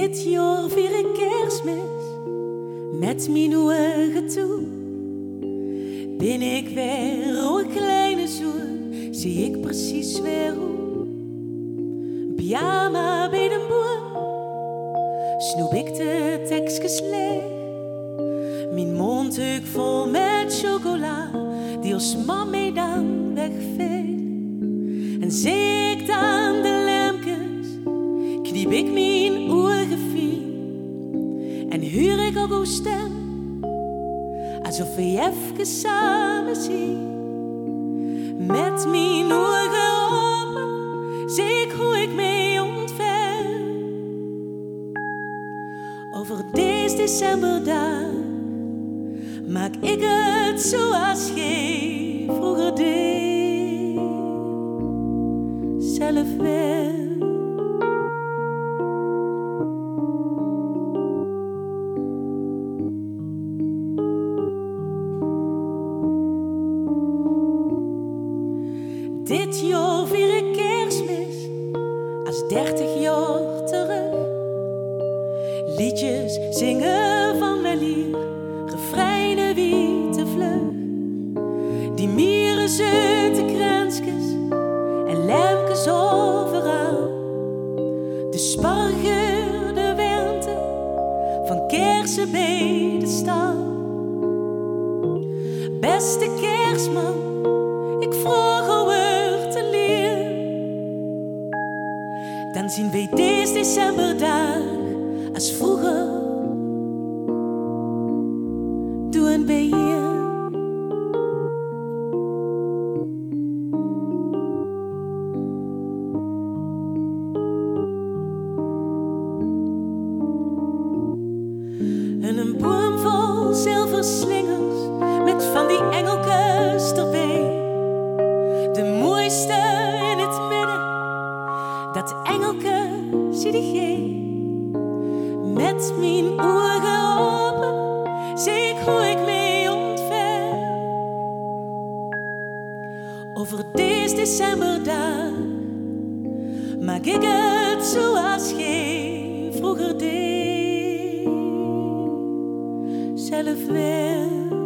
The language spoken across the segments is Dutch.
Dit jaar vier ik Kerstmis met mijn ogen toe. Ben ik weer een kleine zoen, zie ik precies weer hoe. Pyjama bij de boom, snoep ik de tekstjes leeg. Mijn mondhoek vol met chocola, die als mammy dan wegveegt. En zie ik dan de lampjes, kniep ik mijn ogen fien. En huur ik ook uw stem, alsof we even samen zien. Met mijn ogen open, zie ik hoe ik mee ontferm. Over deze decemberdag maak ik het zoals jij vroeger deed, zelf wel. Dit jaar vier ik Kerstmis als 30 jaar terug. Liedjes zingen van weleer, refreinen wie te vlug. Die mieren zitten kraansjes en lampjes overal. De spargeur, de wente van kersen bij de stal. Beste kerstman, ik vroeg over te leren. Dan zien we deze decemberdag als vroeger. Doe een beetje. En een boom vol zilverslingers met van die engeltjes erbij. De mooiste in het midden, dat engelke zie jij. Met mijn ogen open, zie ik hoe ik mee ontferm. Over deze decemberdag maak ik het zoals jij vroeger deed, zelf wel.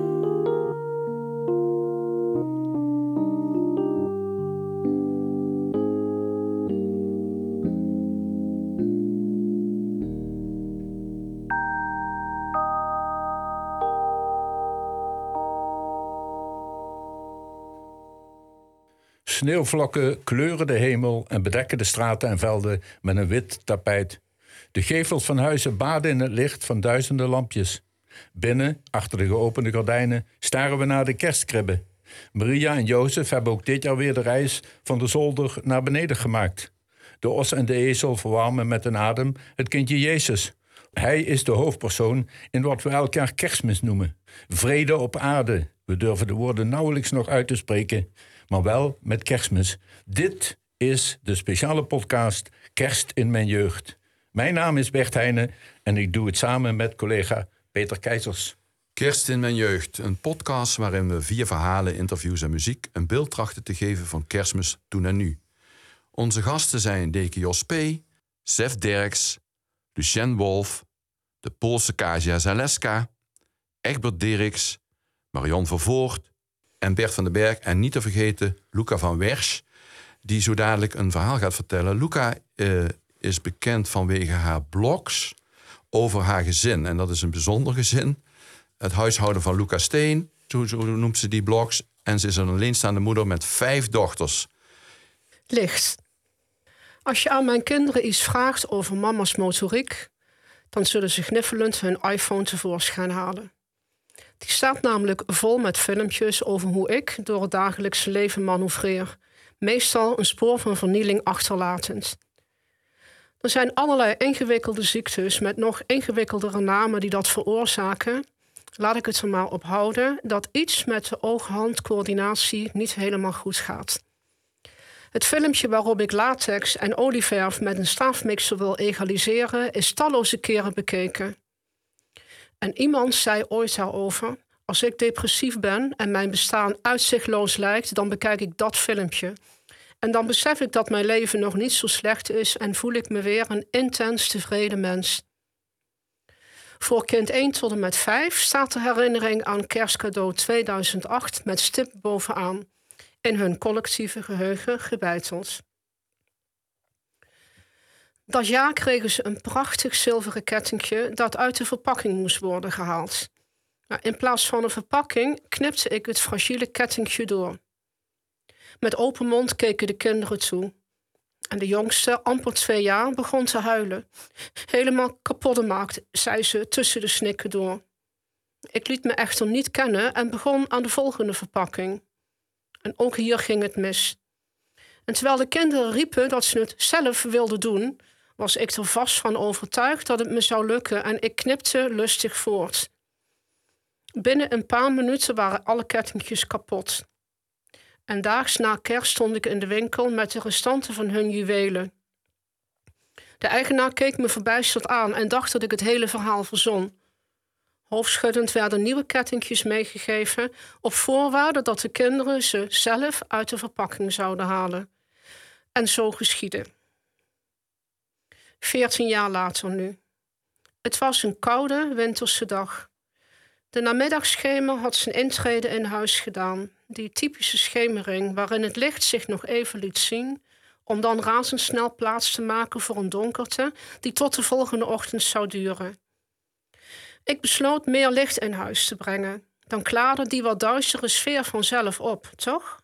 Sneeuwvlokken kleuren de hemel en bedekken de straten en velden met een wit tapijt. De gevels van huizen baden in het licht van duizenden lampjes. Binnen, achter de geopende gordijnen, staren we naar de kerstkribben. Maria en Jozef hebben ook dit jaar weer de reis van de zolder naar beneden gemaakt. De os en de ezel verwarmen met een adem het kindje Jezus. Hij is de hoofdpersoon in wat we elkaar Kerstmis noemen. Vrede op aarde. We durven de woorden nauwelijks nog uit te spreken, maar wel met Kerstmis. Dit is de speciale podcast Kerst in mijn jeugd. Mijn naam is Bert Heijnen en ik doe het samen met collega Peter Keizers. Kerst in mijn jeugd, een podcast waarin we via verhalen, interviews en muziek een beeld trachten te geven van Kerstmis toen en nu. Onze gasten zijn Deke Jos P., Sef Derks, Lucien Wolf, de Poolse Kasia Zaleska, Egbert Dirks, Marion Vervoort en Bert van den Berg. En niet te vergeten Luca van Wersch, die zo dadelijk een verhaal gaat vertellen. Luca is bekend vanwege haar blogs over haar gezin. En dat is een bijzonder gezin. Het huishouden van Luca Steen, zo noemt ze die blogs. En ze is een alleenstaande moeder met 5 dochters. Licht. Als je aan mijn kinderen iets vraagt over mama's motoriek, dan zullen ze gniffelend hun iPhone tevoorschijn halen. Die staat namelijk vol met filmpjes over hoe ik door het dagelijkse leven manoeuvreer. Meestal een spoor van vernieling achterlatend. Er zijn allerlei ingewikkelde ziektes met nog ingewikkeldere namen die dat veroorzaken. Laat ik het er maar op houden dat iets met de oog-hand-coördinatie niet helemaal goed gaat. Het filmpje waarop ik latex en olieverf met een staafmixer wil egaliseren is talloze keren bekeken. En iemand zei ooit daarover: als ik depressief ben en mijn bestaan uitzichtloos lijkt, dan bekijk ik dat filmpje. En dan besef ik dat mijn leven nog niet zo slecht is en voel ik me weer een intens tevreden mens. Voor kind 1 tot en met 5 staat de herinnering aan kerstcadeau 2008 met stip bovenaan. In hun collectieve geheugen gebeiteld. Dat jaar kregen ze een prachtig zilveren kettingje dat uit de verpakking moest worden gehaald. Maar in plaats van een verpakking knipte ik het fragiele kettingje door. Met open mond keken de kinderen toe. En de jongste, amper 2 jaar, begon te huilen. Helemaal kapot gemaakt, zei ze tussen de snikken door. Ik liet me echter niet kennen en begon aan de volgende verpakking. En ook hier ging het mis. En terwijl de kinderen riepen dat ze het zelf wilden doen, was ik er vast van overtuigd dat het me zou lukken en ik knipte lustig voort. Binnen een paar minuten waren alle kettingjes kapot. En daags na kerst stond ik in de winkel met de restanten van hun juwelen. De eigenaar keek me verbijsterd aan en dacht dat ik het hele verhaal verzon. Hoofdschuddend werden nieuwe kettingjes meegegeven op voorwaarde dat de kinderen ze zelf uit de verpakking zouden halen. En zo geschiedde. 14 jaar later nu. Het was een koude winterse dag. De namiddagschemer had zijn intrede in huis gedaan. Die typische schemering waarin het licht zich nog even liet zien, om dan razendsnel plaats te maken voor een donkerte die tot de volgende ochtend zou duren. Ik besloot meer licht in huis te brengen. Dan klaarde die wat duistere sfeer vanzelf op, toch?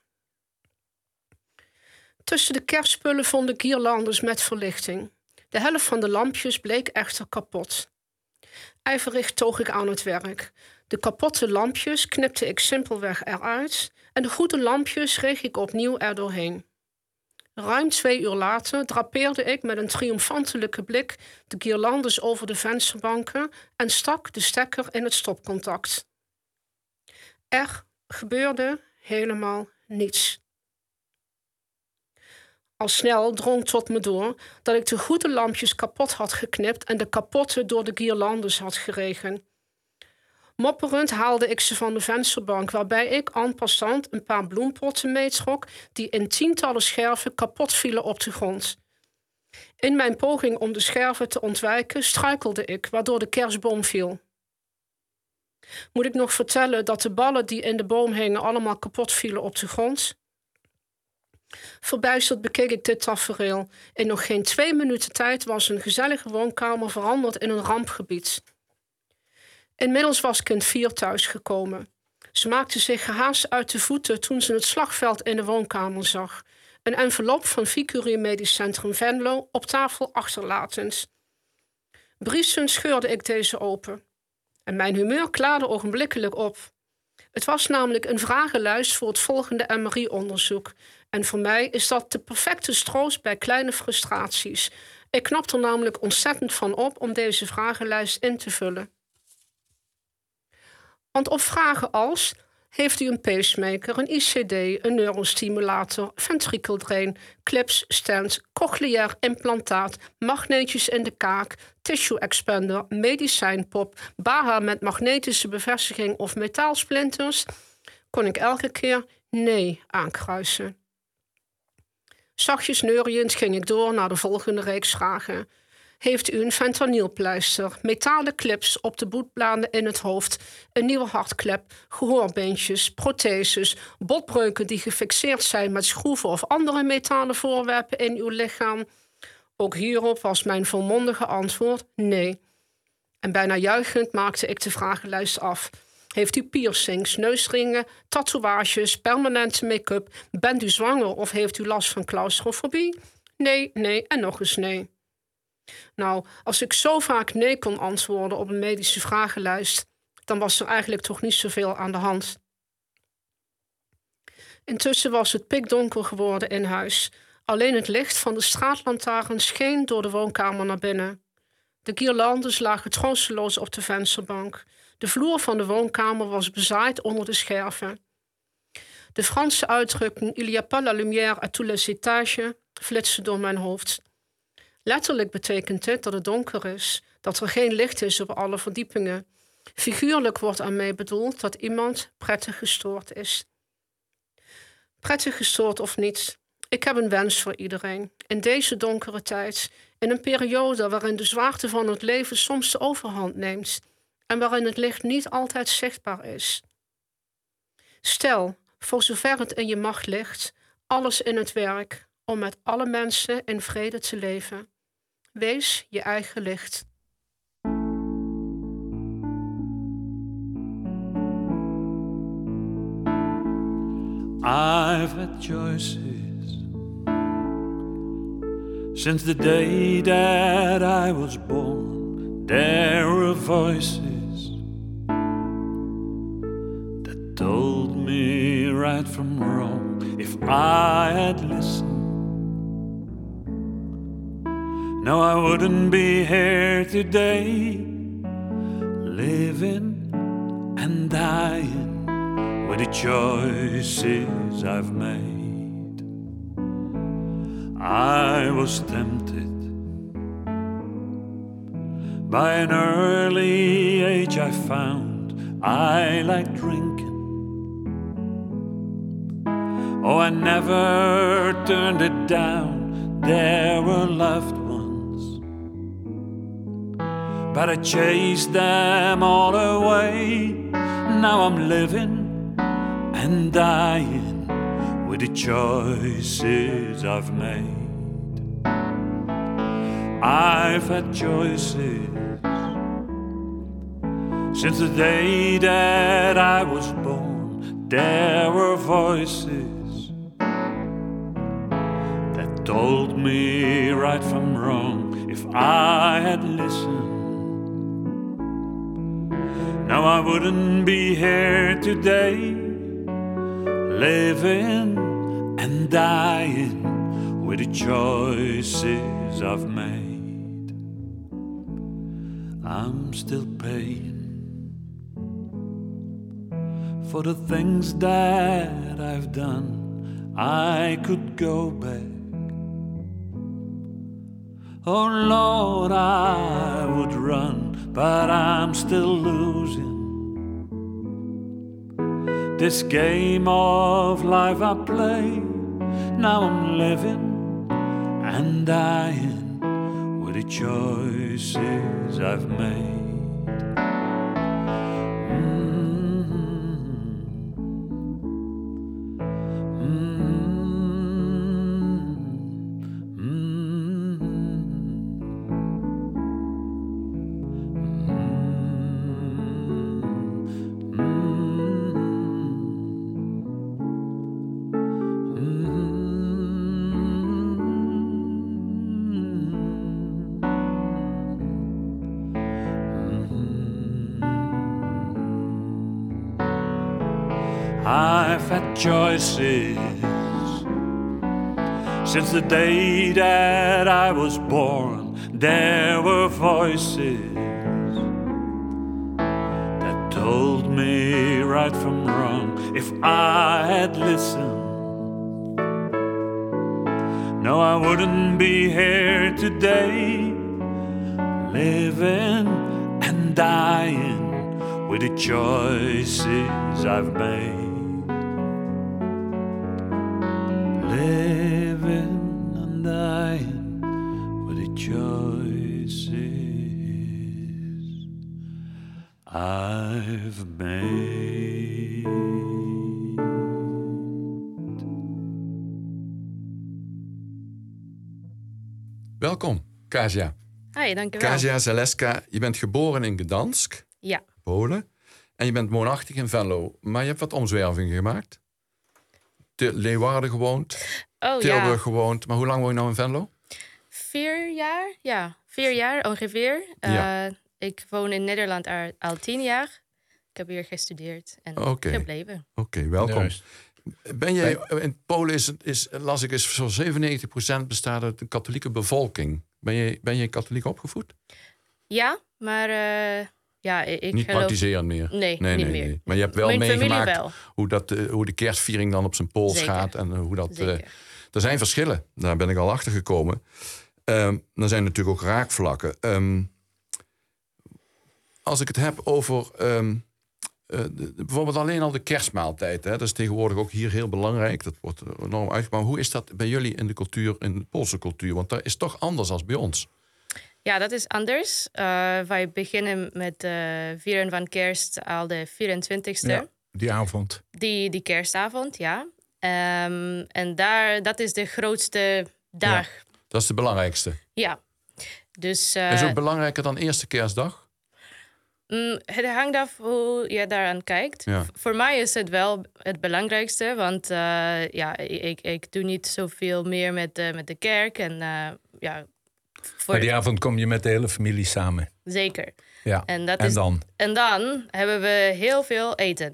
Tussen de kerstspullen vond ik guirlandes met verlichting. De helft van de lampjes bleek echter kapot. Ijverig toog ik aan het werk. De kapotte lampjes knipte ik simpelweg eruit en de goede lampjes reeg ik opnieuw erdoorheen. Ruim 2 uur later drapeerde ik met een triomfantelijke blik de guirlandes over de vensterbanken en stak de stekker in het stopcontact. Er gebeurde helemaal niets. Al snel drong tot me door dat ik de goede lampjes kapot had geknipt en de kapotte door de guirlandes had geregen. Mopperend haalde ik ze van de vensterbank, waarbij ik en passant een paar bloempotten meetrok die in tientallen scherven kapot vielen op de grond. In mijn poging om de scherven te ontwijken struikelde ik, waardoor de kerstboom viel. Moet ik nog vertellen dat de ballen die in de boom hingen allemaal kapot vielen op de grond? Verbijsterd bekeek ik dit tafereel. In nog geen 2 minuten tijd was een gezellige woonkamer veranderd in een rampgebied. Inmiddels was kind 4 thuisgekomen. Ze maakte zich gehaast uit de voeten toen ze het slagveld in de woonkamer zag. Een envelop van Vicurie Medisch Centrum Venlo op tafel achterlatend. Briesend scheurde ik deze open. En mijn humeur klaarde ogenblikkelijk op. Het was namelijk een vragenlijst voor het volgende MRI-onderzoek. En voor mij is dat de perfecte troost bij kleine frustraties. Ik knap er namelijk ontzettend van op om deze vragenlijst in te vullen. Want op vragen als: heeft u een pacemaker, een ICD, een neurostimulator, ventrikeldrain, clips, stent, cochleair implantaat, magneetjes in de kaak, tissue expander, medicijnpop, BAHA met magnetische bevestiging of metaalsplinters, kon ik elke keer nee aankruisen. Zachtjes neuriënd ging ik door naar de volgende reeks vragen. Heeft u een fentanylpleister, metalen clips op de bloedbladen in het hoofd, een nieuwe hartklep, gehoorbeentjes, protheses, botbreuken die gefixeerd zijn met schroeven of andere metalen voorwerpen in uw lichaam? Ook hierop was mijn volmondige antwoord nee. En bijna juichend maakte ik de vragenlijst af. Heeft u piercings, neusringen, tatoeages, permanente make-up? Bent u zwanger of heeft u last van claustrofobie? Nee, nee en nog eens nee. Nou, als ik zo vaak nee kon antwoorden op een medische vragenlijst, dan was er eigenlijk toch niet zoveel aan de hand. Intussen was het pikdonker geworden in huis. Alleen het licht van de straatlantaarn scheen door de woonkamer naar binnen. De guirlandes lagen troosteloos op de vensterbank. De vloer van de woonkamer was bezaaid onder de scherven. De Franse uitdrukking "Il y a pas la lumière à tous les étages" flitste door mijn hoofd. Letterlijk betekent dit dat het donker is, dat er geen licht is op alle verdiepingen. Figuurlijk wordt ermee bedoeld dat iemand prettig gestoord is. Prettig gestoord of niet, ik heb een wens voor iedereen. In deze donkere tijd, In een periode waarin de zwaarte van het leven soms de overhand neemt en waarin het licht niet altijd zichtbaar is. Stel, voor zover het in je macht ligt, alles in het werk om met alle mensen in vrede te leven. Wees je eigen licht. I've had choices since the day that I was born. There were voices that told me right from wrong. If I had listened, no, I wouldn't be here today, living and dying with the choices I've made. I was tempted by an early age. I found I like drinking. Oh, I never turned it down. There were loved ones, but I chased them all away. Now I'm living and dying with the choices I've made. I've had choices since the day that I was born. There were voices that told me right from wrong. If I had listened, no, I wouldn't be here today, living and dying with the choices I've made. I'm still paying for the things that I've done. I could go back. Oh Lord, I would run, but I'm still losing this game of life I play. Now I'm living and dying with the choices I've made. I've had choices since the day that I was born. There were voices that told me right from wrong. If I had listened, no, I wouldn't be here today, living and dying with the choices I've made. Living and dying with the choices I've made. Welkom, Kasia. Hi, dankjewel. Kasia Zaleska, je bent geboren in Gdansk, Ja, Polen. En je bent woonachtig in Venlo. Maar je hebt wat omzwervingen gemaakt. Leeuwarden gewoond, oh Tilburg ja, gewoond. Maar hoe lang woon je nou in Venlo? 4 jaar. Ja, 4 jaar ongeveer. Ja. Ik woon in Nederland al 10 jaar. Ik heb hier gestudeerd en gebleven. Oké, welkom. Juist. Ben je, in Polen las ik, is zo'n 97% bestaat uit een katholieke bevolking. Ben je katholiek opgevoed? Ja, maar ja, ik Niet geloof... praktiserend meer? Nee, niet meer. Maar je hebt wel Mijn familie meegemaakt wel. hoe de kerstviering dan op zijn pools Zeker. gaat. En hoe dat. Zeker. Er zijn verschillen, daar ben ik al achter gekomen. Er zijn natuurlijk ook raakvlakken. Als ik het heb over bijvoorbeeld alleen al de kerstmaaltijd. Hè? Dat is tegenwoordig ook hier heel belangrijk. Dat wordt enorm uitgebouwd. Hoe is dat bij jullie in de cultuur, in de Poolse cultuur? Want dat is toch anders dan bij ons. Ja, dat is anders. Wij beginnen met vieren van kerst al de 24e. Ja, die avond. Die kerstavond, ja. En dat is de grootste dag. Ja, dat is de belangrijkste. Ja. Dus, is het ook belangrijker dan eerste kerstdag? Het hangt af hoe je daaraan kijkt. Ja. Voor mij is het wel het belangrijkste. Want ik doe niet zoveel meer met de kerk. En Maar die avond kom je met de hele familie samen. Zeker. Ja. En dan hebben we heel veel eten.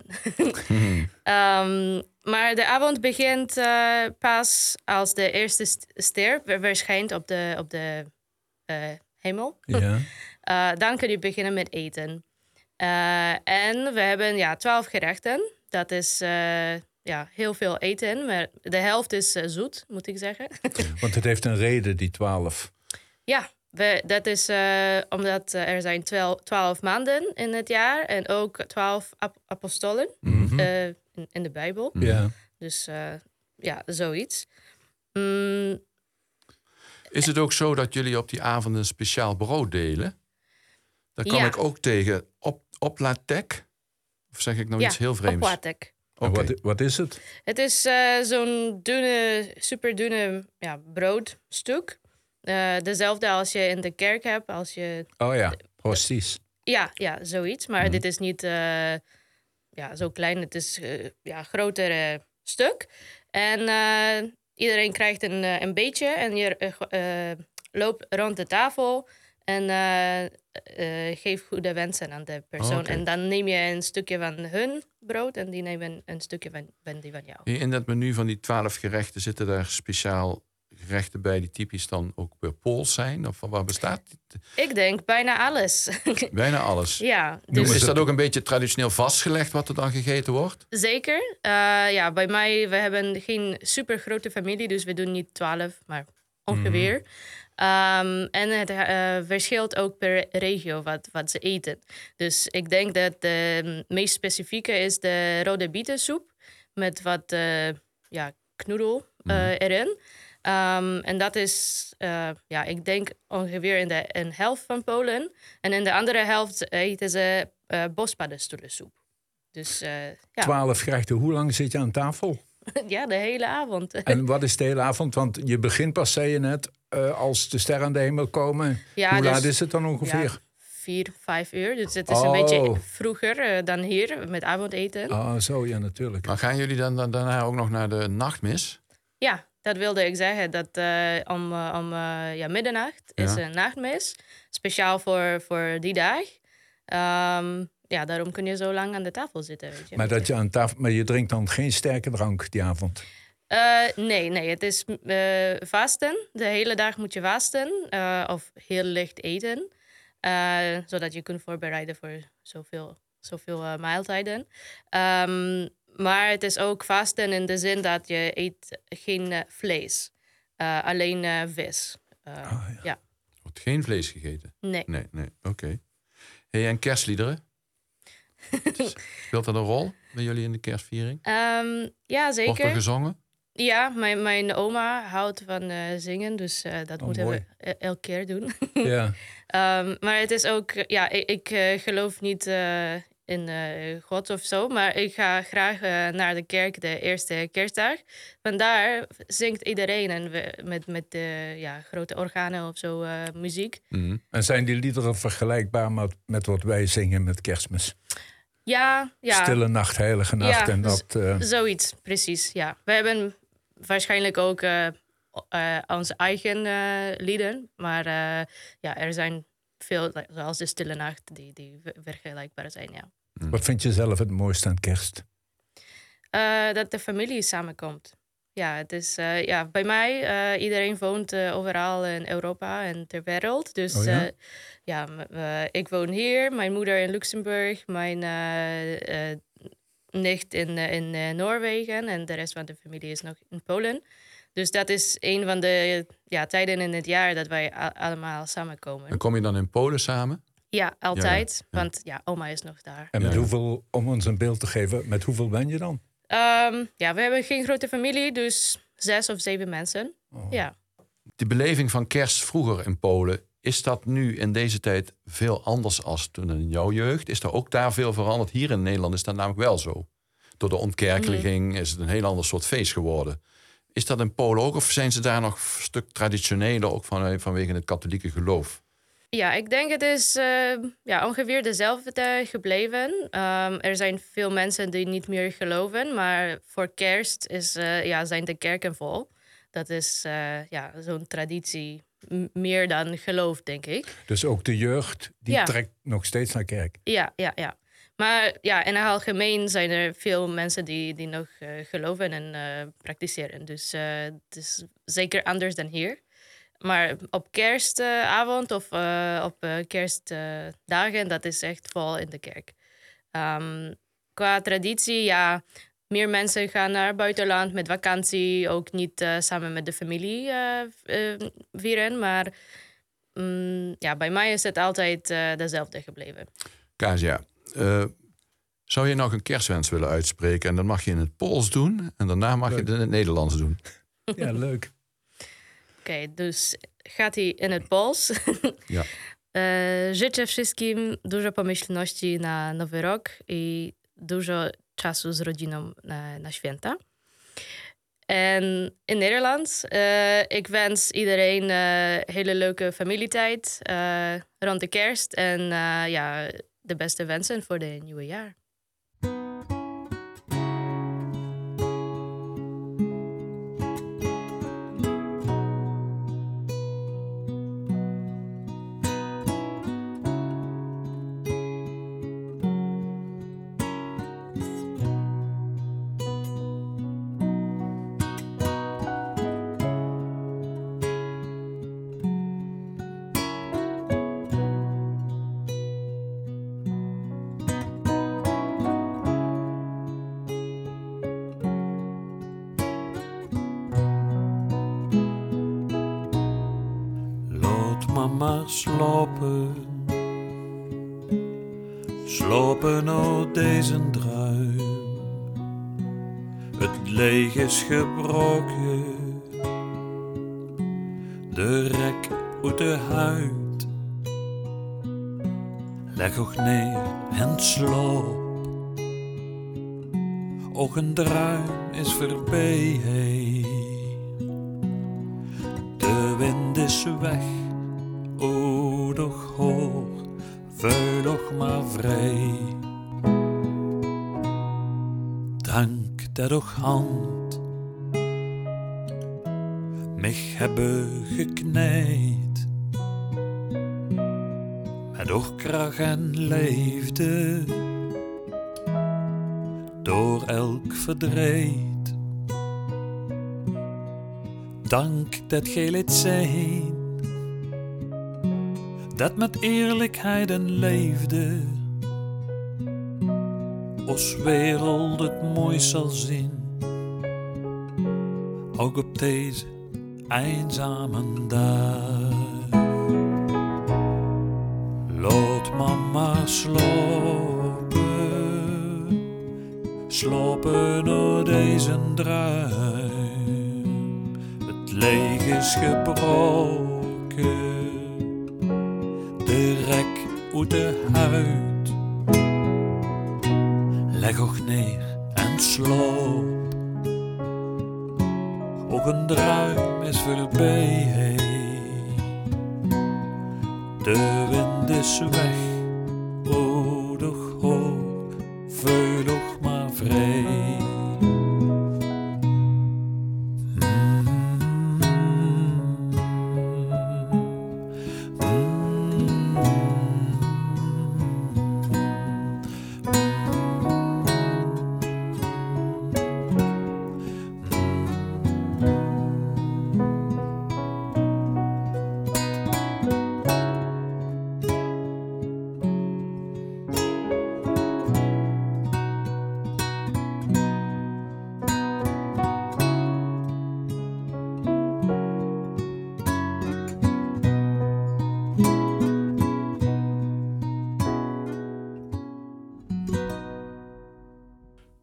Maar de avond begint pas als de eerste ster verschijnt op de hemel. Ja. Dan kun je beginnen met eten. En we hebben 12 gerechten. Dat is heel veel eten. Maar de helft is zoet, moet ik zeggen. Want het heeft een reden, die 12. Ja, dat is omdat er zijn 12 maanden in het jaar. En ook 12 apostolen in de Bijbel. Ja. Dus zoiets. Is het ook zo dat jullie op die avonden een speciaal brood delen? Daar kwam ik ook tegen. Oplatek? Of zeg ik nou iets heel vreemds? Oplatek. Okay. Wat is het? Het is zo'n super dunne broodstuk. Dezelfde als je in de kerk hebt. Als je, oh ja, precies. Ja, zoiets. Maar dit is niet zo klein. Het is een groter stuk. En iedereen krijgt een beetje. En je loopt rond de tafel. En geef goede wensen aan de persoon. Okay. En dan neem je een stukje van hun brood. En die nemen een stukje van die van jou. In dat menu van die 12 gerechten zitten daar speciaal gerechten bij die typisch dan ook weer Pools zijn? Of van waar bestaat het? Ik denk bijna alles. Bijna alles? Ja. Dus is dat ook een beetje traditioneel vastgelegd wat er dan gegeten wordt? Zeker. Bij mij, we hebben geen super grote familie, dus we doen niet 12, maar ongeveer. En het verschilt ook per regio wat ze eten. Dus ik denk dat de meest specifieke is de rode bietensoep met wat knoedel erin. En dat is, ik denk ongeveer in de helft van Polen. En in de andere helft eten ze bospaddenstoelensoep. Dus, 12 gerechten. Hoe lang zit je aan tafel? Ja, de hele avond. En wat is de hele avond? Want je begint pas, zei je net, als de sterren aan de hemel komen. Ja, hoe laat is het dan ongeveer? 4, 5 uur. Dus het is een beetje vroeger dan hier met avondeten. Oh, zo, ja, natuurlijk. Maar gaan jullie dan daarna ook nog naar de nachtmis? Ja, dat wilde ik zeggen. Dat om middernacht is een nachtmis. Speciaal voor die dag. Daarom kun je zo lang aan de tafel zitten. Weet je. Maar je drinkt dan geen sterke drank die avond? Nee. Het is vasten. De hele dag moet je vasten. Of heel licht eten. Zodat je kunt voorbereiden voor zoveel maaltijden. Maar het is ook vasten in de zin dat je eet geen vlees. Alleen vis. Ja. Wordt geen vlees gegeten? Nee. Oké. Hey, en kerstliederen? Speelt dat een rol bij jullie in de kerstviering? Ja, zeker. Wordt er gezongen? Ja, mijn oma houdt van zingen, dus dat moeten we elke keer doen. Ja. Maar het is ook, ik geloof niet in God of zo, maar ik ga graag naar de kerk de eerste kerstdag. Vandaar zingt iedereen en met grote organen of zo muziek. Mm-hmm. En zijn die liederen vergelijkbaar met wat wij zingen met Kerstmis? Ja. Stille nacht, heilige nacht. En dat, zoiets, precies, ja. We hebben waarschijnlijk ook onze eigen lieden. Maar er zijn veel, zoals de Stille Nacht, die vergelijkbaar zijn, ja. Wat vind je zelf het mooiste aan kerst? Dat de familie samenkomt. Ja, het is bij mij, iedereen woont overal in Europa en ter wereld. Dus ik woon hier, mijn moeder in Luxemburg, mijn nicht in Noorwegen en de rest van de familie is nog in Polen. Dus dat is een van de tijden in het jaar dat wij allemaal samenkomen. En kom je dan in Polen samen? Ja, altijd. Ja. Want oma is nog daar. En met hoeveel, om ons een beeld te geven, met hoeveel ben je dan? We hebben geen grote familie, dus 6 of 7 mensen. Oh. Ja. Die beleving van kerst vroeger in Polen, is dat nu in deze tijd veel anders als toen in jouw jeugd? Is er ook daar veel veranderd? Hier in Nederland is dat namelijk wel zo. Door de ontkerkeliging is het een heel ander soort feest geworden. Is dat in Polen ook? Of zijn ze daar nog een stuk traditioneler, ook vanwege het katholieke geloof? Ja, ik denk het is ongeveer dezelfde gebleven. Er zijn veel mensen die niet meer geloven. Maar voor kerst zijn de kerken vol. Dat is zo'n traditie meer dan geloof, denk ik. Dus ook de jeugd, die trekt nog steeds naar kerk? Ja. Maar in het algemeen zijn er veel mensen die nog geloven en praktiseren. Dus het is zeker anders dan hier. Maar op kerstavond of op kerstdagen, dat is echt vol in de kerk. Qua traditie, meer mensen gaan naar het buitenland met vakantie. Ook niet samen met de familie vieren. Maar bij mij is het altijd dezelfde gebleven. Kasia, zou je nog een kerstwens willen uitspreken? En dan mag je in het Pools doen. En daarna mag je het in het Nederlands doen. Ja, leuk. Oké, dus gaat hij in het Pools. Ja. Życzę wszystkim dużo pomyślności na Nowy Rok i dużo czasu z rodziną na święta. En in Nederlands, ik wens iedereen hele leuke familietijd rond de kerst. En de beste wensen voor het nieuwe jaar. Maar slopen uit deze druim. Het leeg is gebroken, de rek uit de huid. Leg ook neer en sloop. Ook een druim is voorbij. De wind is weg. O, doch hoog, vuil doch maar vrij. Dank dat doch hand mich hebben gekneed. Met och kracht en leefde door elk verdriet. Dank dat gij liet zijn. Dat met eerlijkheid en leefde, ons wereld het mooi zal zien. Ook op deze eenzame dag. Laat mama slopen door deze druim. Het leeg is gebroken. De rek uit de huid. Leg ook neer en sloop. Ook een druim is voorbij. De wind is weg. O, doch hoog, vuil doch maar vrij.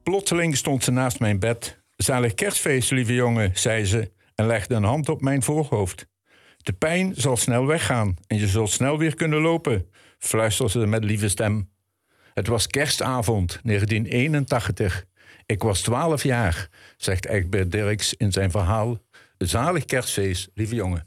Plotseling stond ze naast mijn bed. Zalig kerstfeest, lieve jongen, zei ze en legde een hand op mijn voorhoofd. De pijn zal snel weggaan en je zult snel weer kunnen lopen, fluisterde ze met lieve stem. Het was kerstavond 1981. Ik was 12 jaar, zegt Egbert Dirks in zijn verhaal. Zalig kerstfeest, lieve jongen.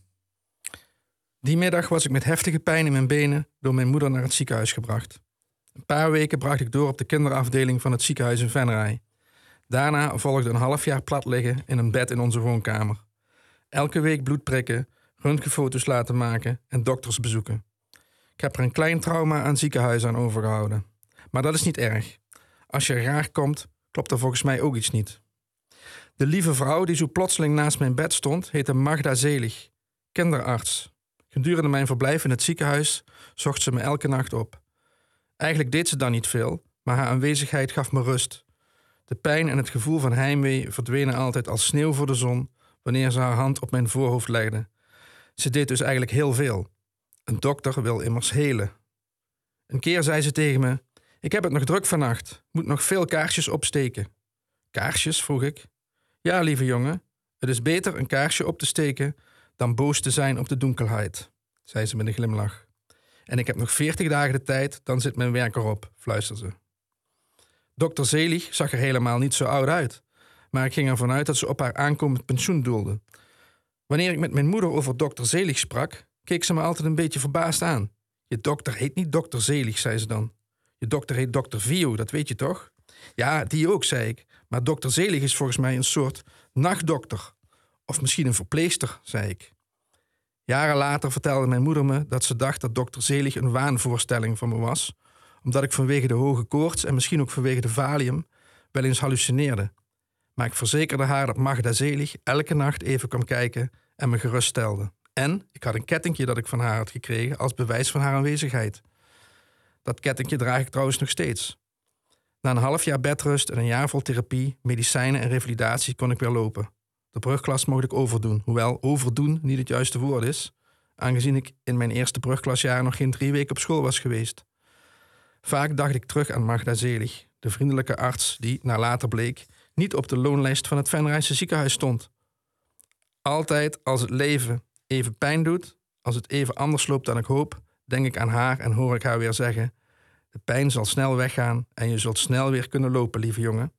Die middag was ik met heftige pijn in mijn benen door mijn moeder naar het ziekenhuis gebracht. Een paar weken bracht ik door op de kinderafdeling van het ziekenhuis in Venray. Daarna volgde een half jaar plat liggen in een bed in onze woonkamer. Elke week bloed prikken, röntgenfoto's laten maken en dokters bezoeken. Ik heb er een klein trauma aan ziekenhuizen aan overgehouden. Maar dat is niet erg. Als je raar komt, klopt er volgens mij ook iets niet. De lieve vrouw die zo plotseling naast mijn bed stond, heette Magda Zelig, kinderarts. Gedurende mijn verblijf in het ziekenhuis zocht ze me elke nacht op. Eigenlijk deed ze dan niet veel, maar haar aanwezigheid gaf me rust. De pijn en het gevoel van heimwee verdwenen altijd als sneeuw voor de zon wanneer ze haar hand op mijn voorhoofd legde. Ze deed dus eigenlijk heel veel. Een dokter wil immers helen. Een keer zei ze tegen me: ik heb het nog druk vannacht, moet nog veel kaarsjes opsteken. Kaarsjes, vroeg ik. Ja, lieve jongen, het is beter een kaarsje op te steken dan boos te zijn op de donkerheid, zei ze met een glimlach. En ik heb nog 40 dagen de tijd, dan zit mijn werk erop, fluisterde ze. Dokter Zelig zag er helemaal niet zo oud uit, maar ik ging ervan uit dat ze op haar aankomend pensioen doelde. Wanneer ik met mijn moeder over dokter Zelig sprak, keek ze me altijd een beetje verbaasd aan. Je dokter heet niet dokter Zelig, zei ze dan. Je dokter heet dokter Vio, dat weet je toch? Ja, die ook, zei ik. Maar dokter Zelig is volgens mij een soort nachtdokter. Of misschien een verpleegster, zei ik. Jaren later vertelde mijn moeder me dat ze dacht dat dokter Zelig een waanvoorstelling van me was, omdat ik vanwege de hoge koorts en misschien ook vanwege de valium wel eens hallucineerde. Maar ik verzekerde haar dat Magda Zelig elke nacht even kwam kijken en me geruststelde. En ik had een kettingje dat ik van haar had gekregen als bewijs van haar aanwezigheid. Dat kettingje draag ik trouwens nog steeds. Na een half jaar bedrust en een jaar vol therapie, medicijnen en revalidatie kon ik weer lopen. De brugklas mocht ik overdoen, hoewel overdoen niet het juiste woord is, aangezien ik in mijn eerste brugklasjaar nog geen 3 weken op school was geweest. Vaak dacht ik terug aan Magda Zelig, de vriendelijke arts die, naar later bleek, niet op de loonlijst van het Venrayse ziekenhuis stond. Altijd als het leven even pijn doet, als het even anders loopt dan ik hoop, denk ik aan haar en hoor ik haar weer zeggen: de pijn zal snel weggaan en je zult snel weer kunnen lopen, lieve jongen.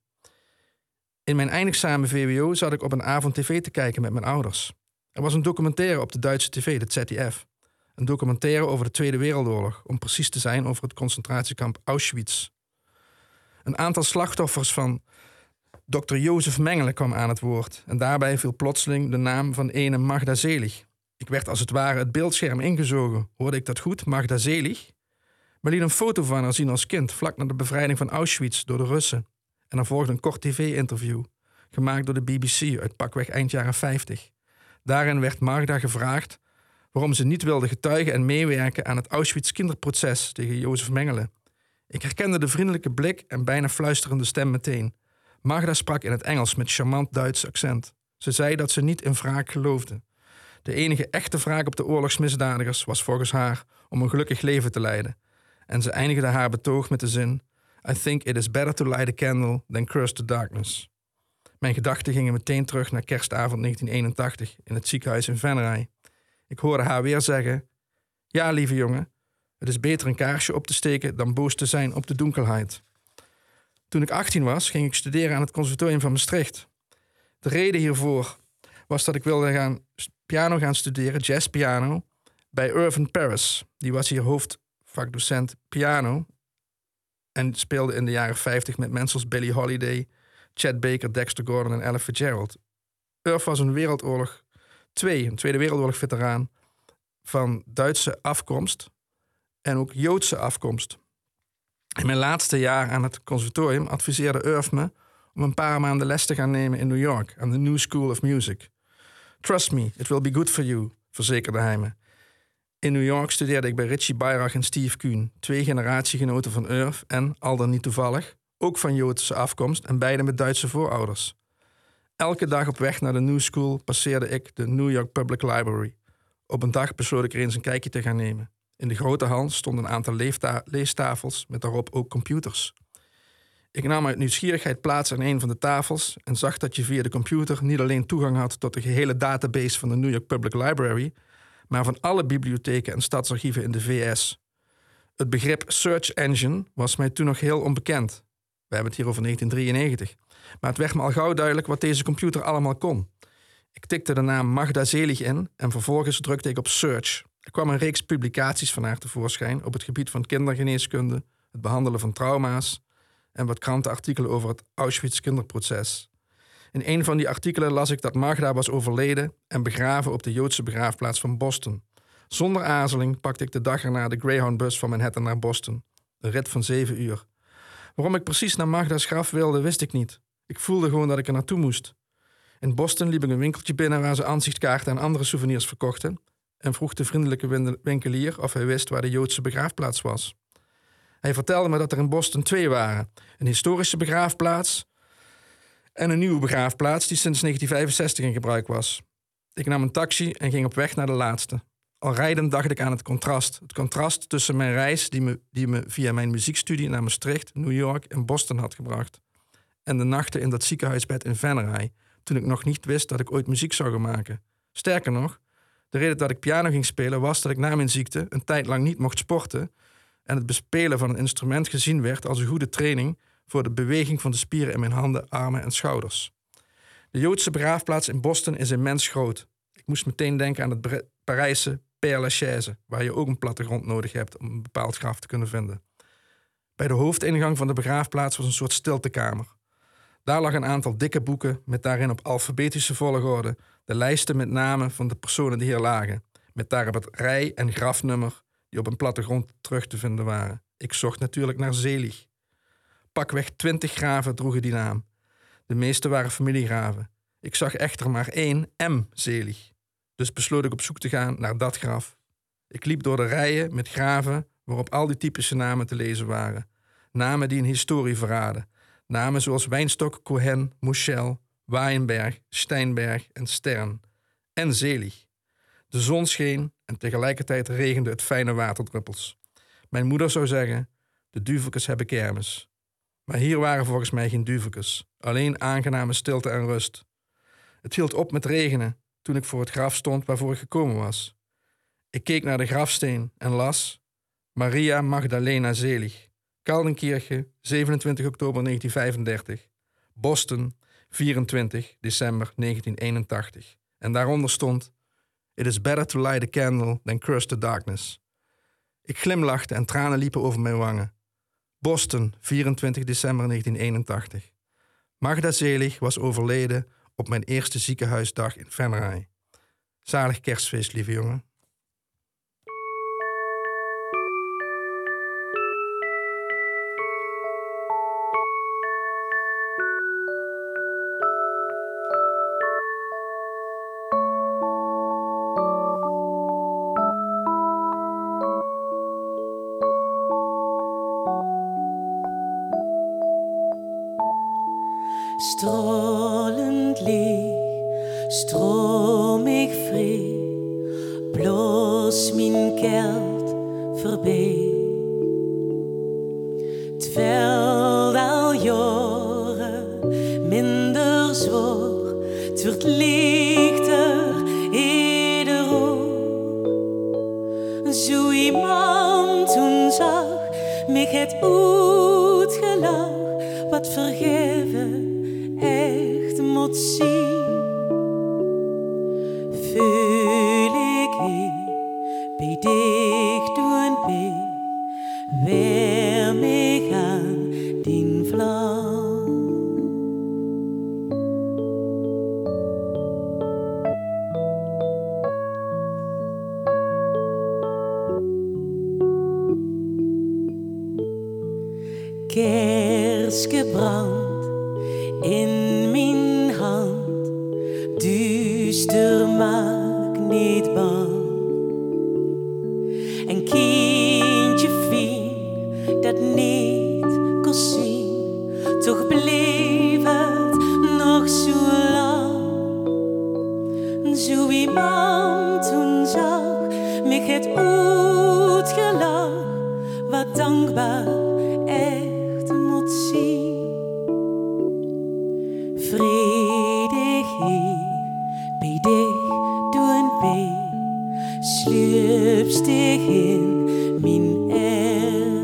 In mijn eindexamen VWO zat ik op een avond tv te kijken met mijn ouders. Er was een documentaire op de Duitse tv, de ZDF. Een documentaire over de Tweede Wereldoorlog, om precies te zijn over het concentratiekamp Auschwitz. Een aantal slachtoffers van Dr. Jozef Mengele kwam aan het woord en daarbij viel plotseling de naam van ene Magda Zelig. Ik werd als het ware het beeldscherm ingezogen. Hoorde ik dat goed, Magda Zelig? Men liet een foto van haar zien als kind, vlak na de bevrijding van Auschwitz door de Russen. En er volgde een kort tv-interview, gemaakt door de BBC uit pakweg eind jaren 50. Daarin werd Magda gevraagd waarom ze niet wilde getuigen en meewerken aan het Auschwitz-kinderproces tegen Jozef Mengele. Ik herkende de vriendelijke blik en bijna fluisterende stem meteen. Magda sprak in het Engels met charmant Duits accent. Ze zei dat ze niet in wraak geloofde. De enige echte wraak op de oorlogsmisdadigers was volgens haar om een gelukkig leven te leiden. En ze eindigde haar betoog met de zin: I think it is better to light a candle than curse the darkness. Mijn gedachten gingen meteen terug naar kerstavond 1981 in het ziekenhuis in Venray. Ik hoorde haar weer zeggen: ja, lieve jongen, het is beter een kaarsje op te steken dan boos te zijn op de donkerheid. Toen ik 18 was, ging ik studeren aan het conservatorium van Maastricht. De reden hiervoor was dat ik wilde piano gaan studeren, jazzpiano, bij Irvin Paris. Die was hier hoofdvakdocent piano en speelde in de jaren 50 met mensen als Billie Holiday, Chet Baker, Dexter Gordon en Ella Fitzgerald. Irv was een Tweede Wereldoorlog veteraan van Duitse afkomst en ook Joodse afkomst. In mijn laatste jaar aan het conservatorium adviseerde Irv me om een paar maanden les te gaan nemen in New York aan de New School of Music. Trust me, it will be good for you, verzekerde hij me. In New York studeerde ik bij Richie Beirach en Steve Kuhn, 2 generatiegenoten van Irv en, al dan niet toevallig, ook van Joodse afkomst en beide met Duitse voorouders. Elke dag op weg naar de New School passeerde ik de New York Public Library. Op een dag besloot ik er eens een kijkje te gaan nemen. In de grote hal stonden een aantal leestafels met daarop ook computers. Ik nam uit nieuwsgierigheid plaats aan een van de tafels en zag dat je via de computer niet alleen toegang had tot de gehele database van de New York Public Library, maar van alle bibliotheken en stadsarchieven in de VS. Het begrip search engine was mij toen nog heel onbekend. We hebben het hier over 1993. Maar het werd me al gauw duidelijk wat deze computer allemaal kon. Ik tikte de naam Magda Selig in en vervolgens drukte ik op search. Er kwam een reeks publicaties van haar tevoorschijn op het gebied van kindergeneeskunde, het behandelen van trauma's en wat krantenartikelen over het Auschwitz-kinderproces. In een van die artikelen las ik dat Magda was overleden en begraven op de Joodse begraafplaats van Boston. Zonder aarzeling pakte ik de dag erna de Greyhound-bus van Manhattan naar Boston. Een rit van 7 uur. Waarom ik precies naar Magda's graf wilde, wist ik niet. Ik voelde gewoon dat ik er naartoe moest. In Boston liep ik een winkeltje binnen waar ze aanzichtkaarten en andere souvenirs verkochten en vroeg de vriendelijke winkelier of hij wist waar de Joodse begraafplaats was. Hij vertelde me dat er in Boston 2 waren. Een historische begraafplaats en een nieuwe begraafplaats die sinds 1965 in gebruik was. Ik nam een taxi en ging op weg naar de laatste. Al rijdend dacht ik aan het contrast. Het contrast tussen mijn reis die me via mijn muziekstudie naar Maastricht, New York en Boston had gebracht. En de nachten in dat ziekenhuisbed in Venray, toen ik nog niet wist dat ik ooit muziek zou gaan maken. Sterker nog, de reden dat ik piano ging spelen was dat ik na mijn ziekte een tijd lang niet mocht sporten en het bespelen van een instrument gezien werd als een goede training voor de beweging van de spieren in mijn handen, armen en schouders. De Joodse begraafplaats in Boston is immens groot. Ik moest meteen denken aan het Parijse Père Lachaise, waar je ook een plattegrond nodig hebt om een bepaald graf te kunnen vinden. Bij de hoofdingang van de begraafplaats was een soort stiltekamer. Daar lag een aantal dikke boeken met daarin op alfabetische volgorde de lijsten met namen van de personen die hier lagen, met daarop het rij- en grafnummer die op een plattegrond terug te vinden waren. Ik zocht natuurlijk naar Selig. Pakweg 20 graven droegen die naam. De meeste waren familiegraven. Ik zag echter maar 1 M. Selig. Dus besloot ik op zoek te gaan naar dat graf. Ik liep door de rijen met graven waarop al die typische namen te lezen waren. Namen die een historie verraden. Namen zoals Wijnstok, Cohen, Moschel, Waaienberg, Steinberg en Stern. En Selig. De zon scheen en tegelijkertijd regende het fijne waterdruppels. Mijn moeder zou zeggen, de duveltjes hebben kermis. Maar hier waren volgens mij geen duveltjes. Alleen aangename stilte en rust. Het hield op met regenen toen ik voor het graf stond waarvoor ik gekomen was. Ik keek naar de grafsteen en las Maria Magdalena Selig. Kaldenkirche, 27 oktober 1935. Boston, 24 december 1981. En daaronder stond: It is better to light a candle than curse the darkness. Ik glimlachte en tranen liepen over mijn wangen. Boston, 24 december 1981. Magda Selig was overleden op mijn eerste ziekenhuisdag in Venray. Zalig kerstfeest, lieve jongen. Strolend licht, stroom ik vrij, bloos mijn kelt voorbij. Het veld al jaren minder zwaar, het wordt lichter ieder oor. Zo iemand toen zag mij het uitgelach, wat vergeven echt moet zien. Voel ik hier bij dicht doen bij, weer mij aan die vlam. Kersgebrand in mijn hand, duister maak niet bang. Een kindje fijn dat niet kon zien, toch bleef het nog zo lang. Zo iemand toen zag mij het uitgelach, wat dankbaar echt moet zien. Vredig Heer, bij dich doen wij, sluipst dich in mijn el.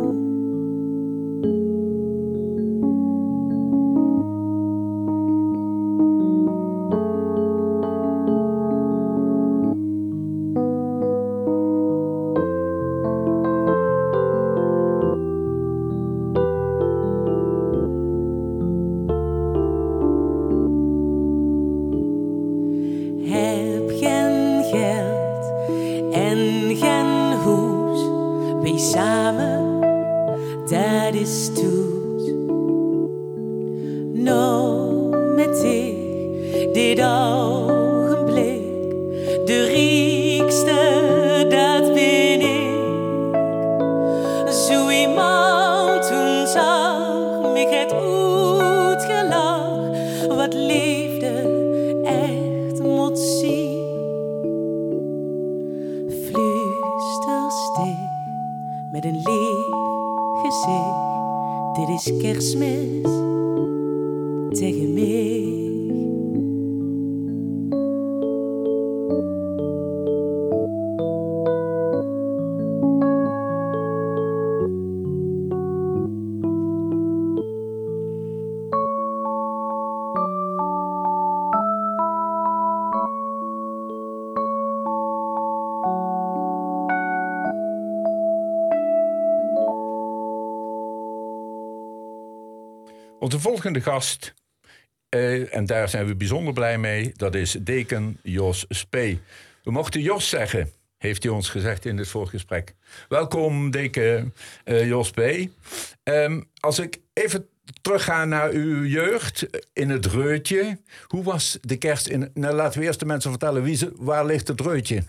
Heb geen geld en geen huis, wij samen, dat is toet. Nou met ik, dit ogenblik, de rijkste, dat ben ik. Zo iemand toen zag mich het uitgelach, wat liefde echt moet zien. Fluister stil met een lief gezicht, dit is Kerstmis tegen mij. Onze volgende gast, en daar zijn we bijzonder blij mee, dat is deken Jos Spee. We mochten Jos zeggen, heeft hij ons gezegd in het voorgesprek. Welkom, deken Jos Spee. Als ik even terugga naar uw jeugd in het Reutje. Hoe was de kerst in... Nou, laten we eerst de mensen vertellen, waar ligt het Reutje?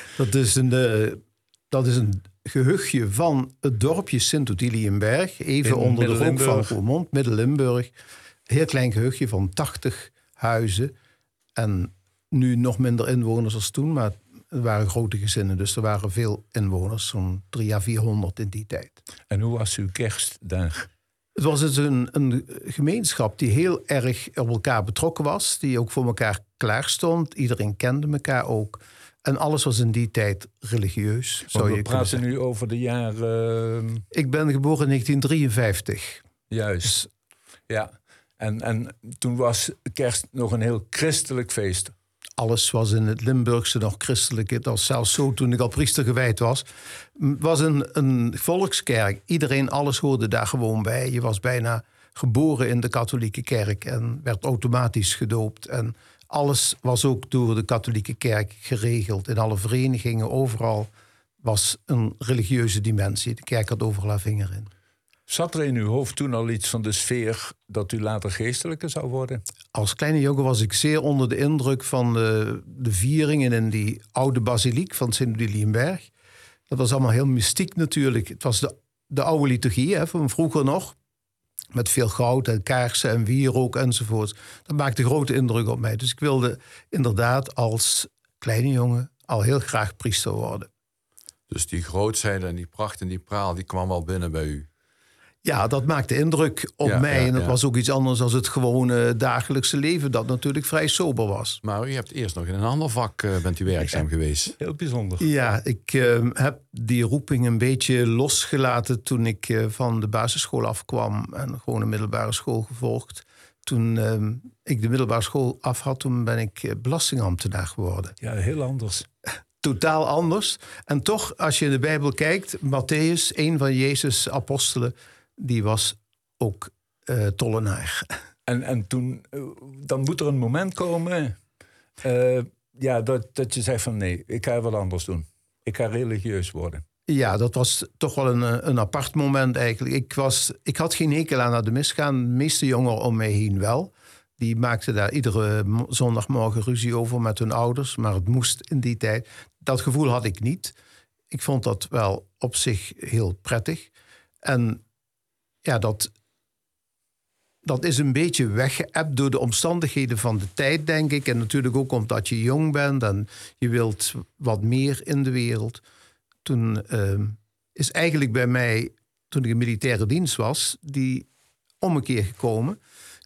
Dat is een gehuchtje van het dorpje Sint-Otiliënberg. Even In onder de rook van Midden-Limburg. Roermond, Midden-Limburg. Heel klein gehuchtje van 80 huizen. En nu nog minder inwoners als toen, maar het waren grote gezinnen. Dus er waren veel inwoners, zo'n 300 à 400 in die tijd. En hoe was uw kerst daar? Het was dus een gemeenschap die heel erg op elkaar betrokken was. Die ook voor elkaar klaar stond. Iedereen kende elkaar ook. En alles was in die tijd religieus. Want we praten nu over de jaren... Ik ben geboren in 1953. Juist, ja. En toen was kerst nog een heel christelijk feest. Alles was in het Limburgse nog christelijk. Het was zelfs zo toen ik al priester gewijd was. Het was een volkskerk. Iedereen, alles hoorde daar gewoon bij. Je was bijna geboren in de katholieke kerk en werd automatisch gedoopt. En alles was ook door de katholieke kerk geregeld. In alle verenigingen, overal was een religieuze dimensie. De kerk had overal haar vinger in. Zat er in uw hoofd toen al iets van de sfeer dat u later geestelijke zou worden? Als kleine jongen was ik zeer onder de indruk van de vieringen in die oude basiliek van Sint-Otiliënberg. Dat was allemaal heel mystiek natuurlijk. Het was de oude liturgie van vroeger nog. Met veel goud en kaarsen en wierook enzovoort. Dat maakte grote indruk op mij. Dus ik wilde inderdaad als kleine jongen al heel graag priester worden. Dus die grootheid en die pracht en die praal, die kwam wel binnen bij u. Ja, dat maakte indruk op mij. En dat was ook iets anders dan het gewone dagelijkse leven, dat natuurlijk vrij sober was. Maar u hebt eerst nog in een ander vak bent u werkzaam geweest. Heel bijzonder. Ja, ik heb die roeping een beetje losgelaten toen ik van de basisschool afkwam en gewoon een middelbare school gevolgd. Toen ik de middelbare school af had, toen ben ik belastingambtenaar geworden. Ja, heel anders. Totaal anders. En toch, als je in de Bijbel kijkt, Matthäus, een van Jezus' apostelen, die was ook tollenaar. En toen, dan moet er een moment komen dat je zegt van nee, ik ga wat anders doen. Ik ga religieus worden. Ja, dat was toch wel een apart moment eigenlijk. Ik had geen hekel aan naar de mis gaan. De meeste jongeren om mij heen wel. Die maakten daar iedere zondagmorgen ruzie over met hun ouders. Maar het moest in die tijd. Dat gevoel had ik niet. Ik vond dat wel op zich heel prettig. En ja, dat is een beetje weggeëpt door de omstandigheden van de tijd, denk ik. En natuurlijk ook omdat je jong bent en je wilt wat meer in de wereld. Toen is eigenlijk bij mij, toen ik in militaire dienst was, die ommekeer gekomen.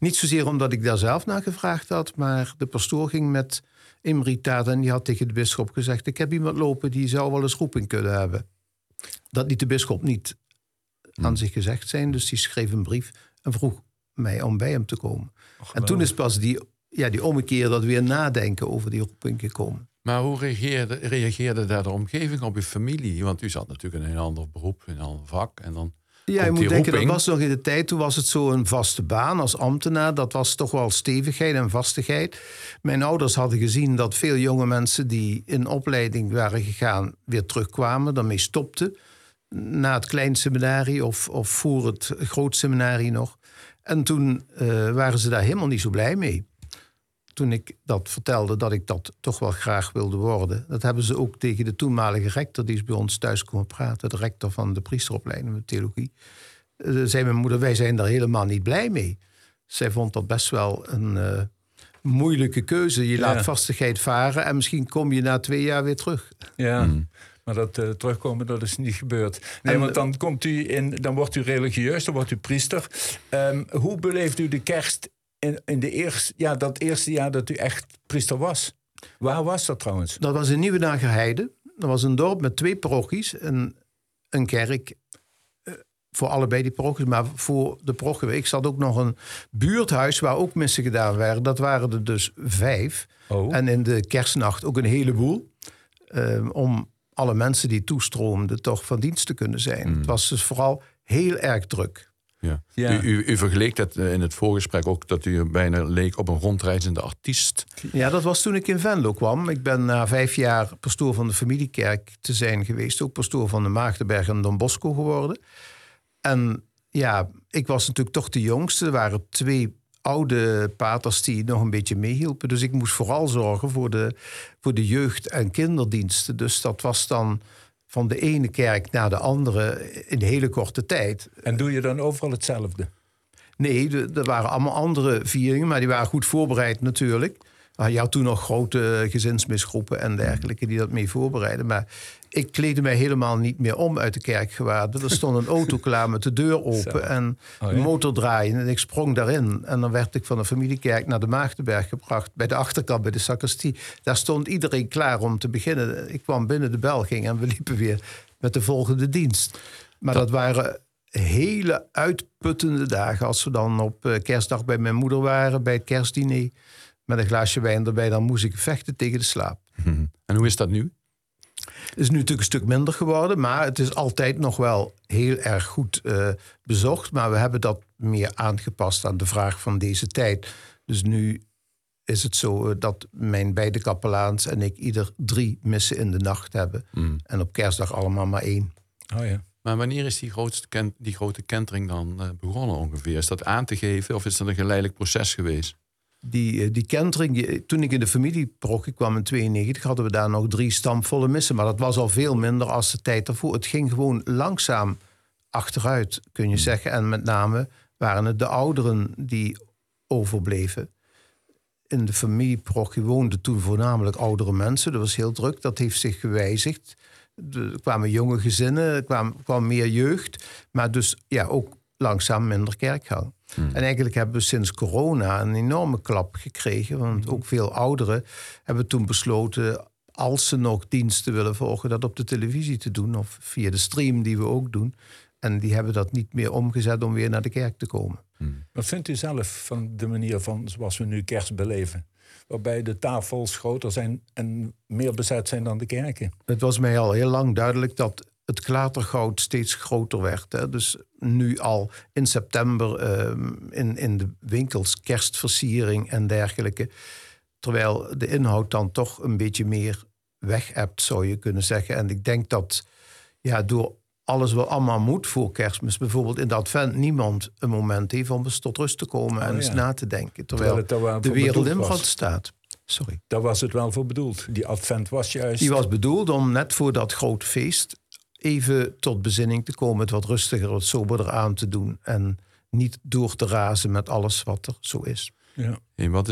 Niet zozeer omdat ik daar zelf naar gevraagd had, maar de pastoor ging met Imritaat en die had tegen de bisschop gezegd: ik heb iemand lopen die zou wel eens roeping kunnen hebben. Dat liet de bisschop niet aan zich gezegd zijn, dus die schreef een brief en vroeg mij om bij hem te komen. En toen is pas die ommekeer, dat weer nadenken over die roeping gekomen. Maar hoe reageerde daar de omgeving op, uw familie? Want u zat natuurlijk in een ander beroep, in een ander vak. En dan ja, je moet denken, dat was nog in de tijd, toen was het zo een vaste baan als ambtenaar. Dat was toch wel stevigheid en vastigheid. Mijn ouders hadden gezien dat veel jonge mensen die in opleiding waren gegaan weer terugkwamen, daarmee stopten. Na het klein seminarie of voor het groot seminarie nog. En toen waren ze daar helemaal niet zo blij mee. Toen ik dat vertelde, dat ik dat toch wel graag wilde worden. Dat hebben ze ook tegen de toenmalige rector, die is bij ons thuis komen praten. De rector van de priesteropleiding met theologie. Zei mijn moeder, wij zijn daar helemaal niet blij mee. Zij vond dat best wel een moeilijke keuze. Je laat vastigheid varen en misschien kom je na 2 jaar weer terug. Ja. Maar dat terugkomen, dat is niet gebeurd. Nee, want dan dan wordt u religieus, dan wordt u priester. Hoe beleeft u de kerst in dat eerste jaar dat u echt priester was? Waar was dat trouwens? Dat was in Nieuwenagerheide. Dat was een dorp met 2 parochies en een kerk. Voor allebei die parochies, maar voor de parochie. Ik zat ook nog een buurthuis waar ook missen gedaan werden. Dat waren er dus 5. Oh. En in de kerstnacht ook een heleboel. Om alle mensen die toestroomden toch van dienst te kunnen zijn. Het was dus vooral heel erg druk. Ja. Ja. U vergeleek dat in het voorgesprek ook, dat u bijna leek op een rondreizende artiest. Ja, dat was toen ik in Venlo kwam. Ik ben na 5 jaar pastoor van de familiekerk te zijn geweest. Ook pastoor van de Maagdenberg en Don Bosco geworden. En ja, ik was natuurlijk toch de jongste. Er waren 2 oude paters die nog een beetje meehielpen. Dus ik moest vooral zorgen voor de jeugd- en kinderdiensten. Dus dat was dan van de ene kerk naar de andere in hele korte tijd. En doe je dan overal hetzelfde? Nee, er waren allemaal andere vieringen, maar die waren goed voorbereid natuurlijk. Je had toen nog grote gezinsmisgroepen en dergelijke die dat mee voorbereiden. Maar ik kleedde mij helemaal niet meer om uit de kerkgewaad. Er stond een auto klaar met de deur open en de motor draaien. En ik sprong daarin. En dan werd ik van de familiekerk naar de Maagdenberg gebracht. Bij de achterkant, bij de sacristie. Daar stond iedereen klaar om te beginnen. Ik kwam binnen, de bel ging en we liepen weer met de volgende dienst. Maar dat waren hele uitputtende dagen. Als we dan op kerstdag bij mijn moeder waren, bij het kerstdiner, met een glaasje wijn erbij, dan moest ik vechten tegen de slaap. En hoe is dat nu? Het is nu natuurlijk een stuk minder geworden, maar het is altijd nog wel heel erg goed bezocht. Maar we hebben dat meer aangepast aan de vraag van deze tijd. Dus nu is het zo dat mijn beide kapelaans en ik ieder 3 missen in de nacht hebben. En op kerstdag allemaal maar 1. Oh ja. Maar wanneer is die grote kentering dan begonnen ongeveer? Is dat aan te geven of is dat een geleidelijk proces geweest? Die kentering, toen ik in de familieparochie kwam in 92, hadden we daar nog 3 stampvolle missen. Maar dat was al veel minder als de tijd daarvoor. Het ging gewoon langzaam achteruit, kun je zeggen. En met name waren het de ouderen die overbleven. In de familieparochie woonden toen voornamelijk oudere mensen. Dat was heel druk, dat heeft zich gewijzigd. Er kwamen jonge gezinnen, er kwam meer jeugd. Maar dus ja, ook langzaam minder kerkgang. En eigenlijk hebben we sinds corona een enorme klap gekregen. Want ook veel ouderen hebben toen besloten, als ze nog diensten willen volgen, dat op de televisie te doen. Of via de stream die we ook doen. En die hebben dat niet meer omgezet om weer naar de kerk te komen. Wat vindt u zelf van de manier van zoals we nu kerst beleven? Waarbij de tafels groter zijn en meer bezet zijn dan de kerken. Het was mij al heel lang duidelijk dat het klatergoud steeds groter werd. Hè. Dus nu al in september in de winkels kerstversiering en dergelijke. Terwijl de inhoud dan toch een beetje meer weg hebt, zou je kunnen zeggen. En ik denk dat door alles wat allemaal moet voor Kerstmis, bijvoorbeeld in de Advent, niemand een moment heeft om eens tot rust te komen en eens na te denken. Terwijl de wereld in brand staat. Sorry. Daar was het wel voor bedoeld. Die Advent was juist. Die was bedoeld om net voor dat grote feest even tot bezinning te komen, het wat rustiger, wat soberder aan te doen en niet door te razen met alles wat er zo is. Ja. En wat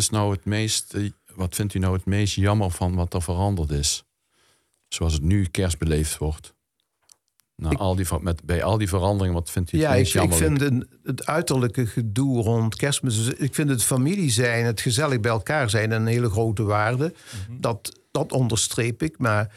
vindt u nou het meest jammer van wat er veranderd is? Zoals het nu kerst beleefd wordt. Bij al die veranderingen, wat vindt u het Ja, meest ik jammerlijk? vind het uiterlijke gedoe rond Kerstmis... Ik vind het familie zijn, het gezellig bij elkaar zijn... een hele grote waarde. Dat onderstreep ik. Maar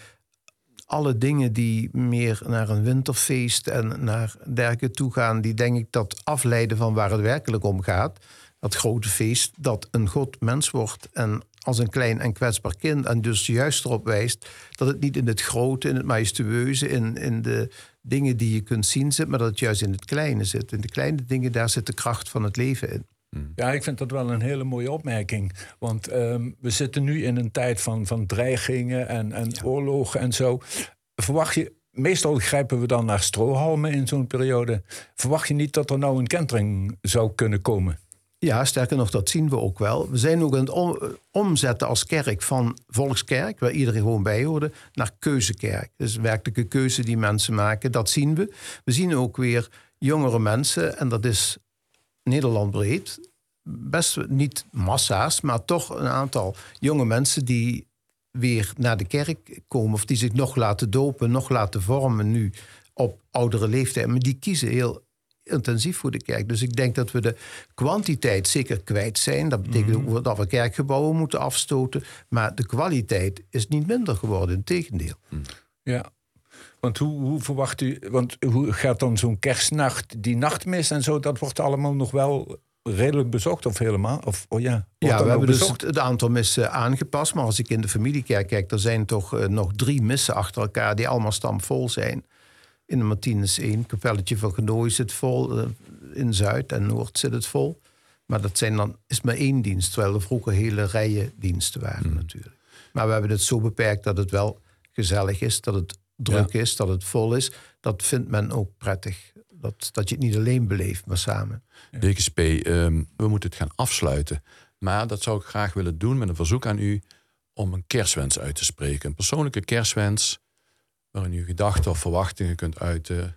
alle dingen die meer naar een winterfeest... en naar dergelijke toe gaan... die denk ik dat afleiden van waar het werkelijk om gaat. Dat grote feest, dat een God mens wordt... en als een klein en kwetsbaar kind... en dus juist erop wijst dat het niet in het grote... in het majestueuze, in de dingen die je kunt zien zit... maar dat het juist in het kleine zit. In de kleine dingen, daar zit de kracht van het leven in. Ja, ik vind dat wel een hele mooie opmerking. Want we zitten nu in een tijd van dreigingen en oorlogen en zo. Verwacht je... Meestal grijpen we dan naar strohalmen in zo'n periode. Verwacht je niet dat er nou een kentering zou kunnen komen? Ja, sterker nog, dat zien we ook wel. We zijn ook aan het omzetten als kerk van volkskerk... waar iedereen gewoon bij hoorde, naar keuzekerk. Dus werkelijke keuze die mensen maken, dat zien we. We zien ook weer jongere mensen, en dat is Nederland breed... best niet massa's, maar toch een aantal jonge mensen... die weer naar de kerk komen of die zich nog laten dopen... nog laten vormen nu op oudere leeftijd. Maar die kiezen heel intensief voor de kerk. Dus ik denk dat we de kwantiteit zeker kwijt zijn. Dat betekent ook dat we kerkgebouwen moeten afstoten. Maar de kwaliteit is niet minder geworden, integendeel. Ja, want hoe verwacht u... Want hoe gaat dan zo'n kerstnacht, die nachtmis en zo... dat wordt allemaal nog wel redelijk bezocht of helemaal? Ja, we hebben dus het aantal missen aangepast. Maar als ik in de familiekerk kijk... er zijn toch nog 3 missen achter elkaar... die allemaal stampvol zijn. In de Martinus 1, kapelletje van Genooi zit vol. In Zuid en Noord zit het vol. Maar dat is maar 1 dienst. Terwijl er vroeger hele rijen diensten waren natuurlijk. Maar we hebben het zo beperkt dat het wel gezellig is. Dat het druk is, dat het vol is. Dat vindt men ook prettig. Dat je het niet alleen beleeft, maar samen. DKSP, we moeten het gaan afsluiten. Maar dat zou ik graag willen doen met een verzoek aan u... om een kerstwens uit te spreken. Een persoonlijke kerstwens... waarin u gedachten of verwachtingen kunt uiten.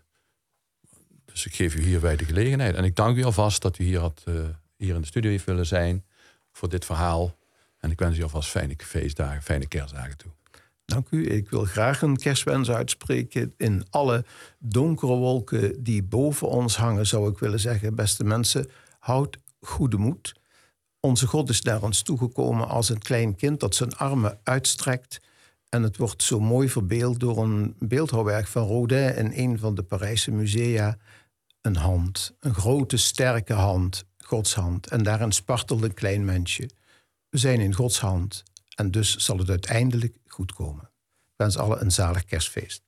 Dus ik geef u hierbij de gelegenheid. En ik dank u alvast dat u hier in de studio heeft willen zijn... voor dit verhaal. En ik wens u alvast fijne feestdagen, fijne kerstdagen toe. Dank u. Ik wil graag een kerstwens uitspreken. In alle donkere wolken die boven ons hangen... zou ik willen zeggen, beste mensen, houd goede moed. Onze God is naar ons toegekomen als een klein kind... dat zijn armen uitstrekt... En het wordt zo mooi verbeeld door een beeldhouwwerk van Rodin... in een van de Parijse musea. Een hand, een grote sterke hand, Gods hand. En daarin spartelt een klein mensje. We zijn in Gods hand en dus zal het uiteindelijk goed komen. Ik wens allen een zalig kerstfeest.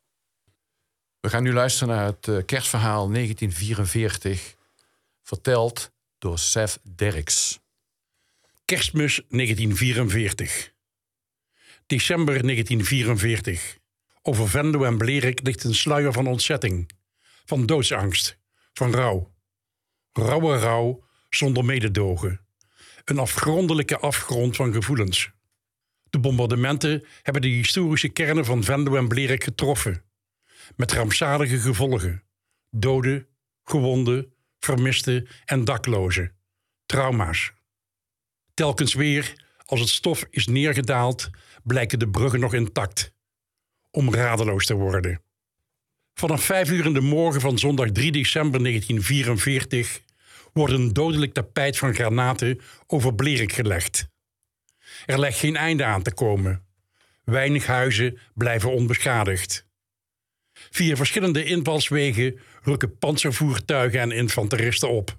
We gaan nu luisteren naar het kerstverhaal 1944... verteld door Sef Derks. Kerstmis 1944. December 1944. Over Venlo en Blerik ligt een sluier van ontzetting. Van doodsangst. Van rouw. Rauwe rouw zonder mededogen. Een afgrondelijke afgrond van gevoelens. De bombardementen hebben de historische kernen van Venlo en Blerik getroffen. Met rampzalige gevolgen. Doden, gewonden, vermisten en daklozen. Trauma's. Telkens weer, als het stof is neergedaald... blijken de bruggen nog intact. Om radeloos te worden. Vanaf 5 uur in de morgen van zondag 3 december 1944... wordt een dodelijk tapijt van granaten over Blerik gelegd. Er lijkt geen einde aan te komen. Weinig huizen blijven onbeschadigd. Via verschillende invalswegen rukken pantservoertuigen en infanteristen op.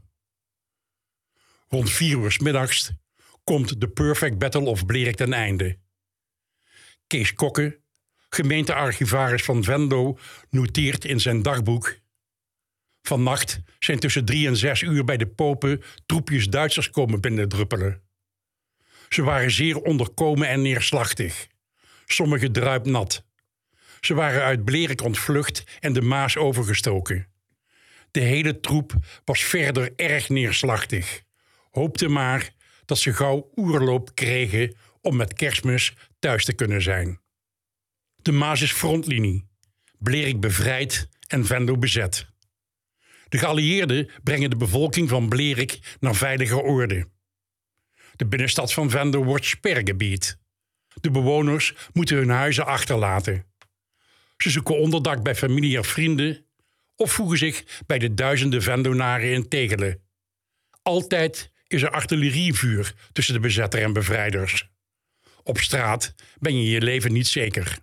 Rond 4 uur 's middags komt de Perfect Battle of Blerik ten einde. Kees Kokke, gemeentearchivaris van Venlo, noteert in zijn dagboek: vannacht zijn tussen 3 en 6 uur bij de Popen troepjes Duitsers komen binnendruppelen. Ze waren zeer onderkomen en neerslachtig. Sommigen druipnat. Ze waren uit Blerik ontvlucht en de Maas overgestoken. De hele troep was verder erg neerslachtig. Hoopte maar dat ze gauw oerloop kregen om met Kerstmis thuis te kunnen zijn. De Maas is frontlinie. Blerik bevrijd en Venlo bezet. De geallieerden brengen de bevolking van Blerik naar veilige oorden. De binnenstad van Venlo wordt spergebied. De bewoners moeten hun huizen achterlaten. Ze zoeken onderdak bij familie of vrienden of voegen zich bij de duizenden Venlonaren in Tegelen. Altijd is er artillerievuur tussen de bezetter en bevrijders. Op straat ben je je leven niet zeker.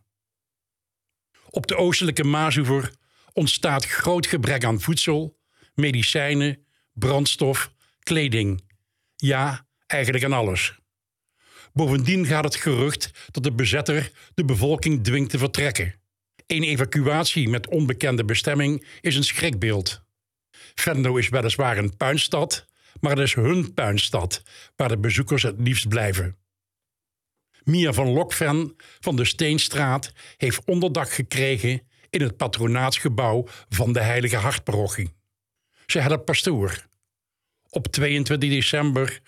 Op de oostelijke Maasoever ontstaat groot gebrek aan voedsel, medicijnen, brandstof, kleding. Ja, eigenlijk aan alles. Bovendien gaat het gerucht dat de bezetter de bevolking dwingt te vertrekken. Een evacuatie met onbekende bestemming is een schrikbeeld. Venlo is weliswaar een puinstad, maar het is hun puinstad waar de bezoekers het liefst blijven. Mia van Lokven van de Steenstraat heeft onderdak gekregen in het patronaatsgebouw van de Heilige Hartparochie. Ze helpt pastoor. Op 22 december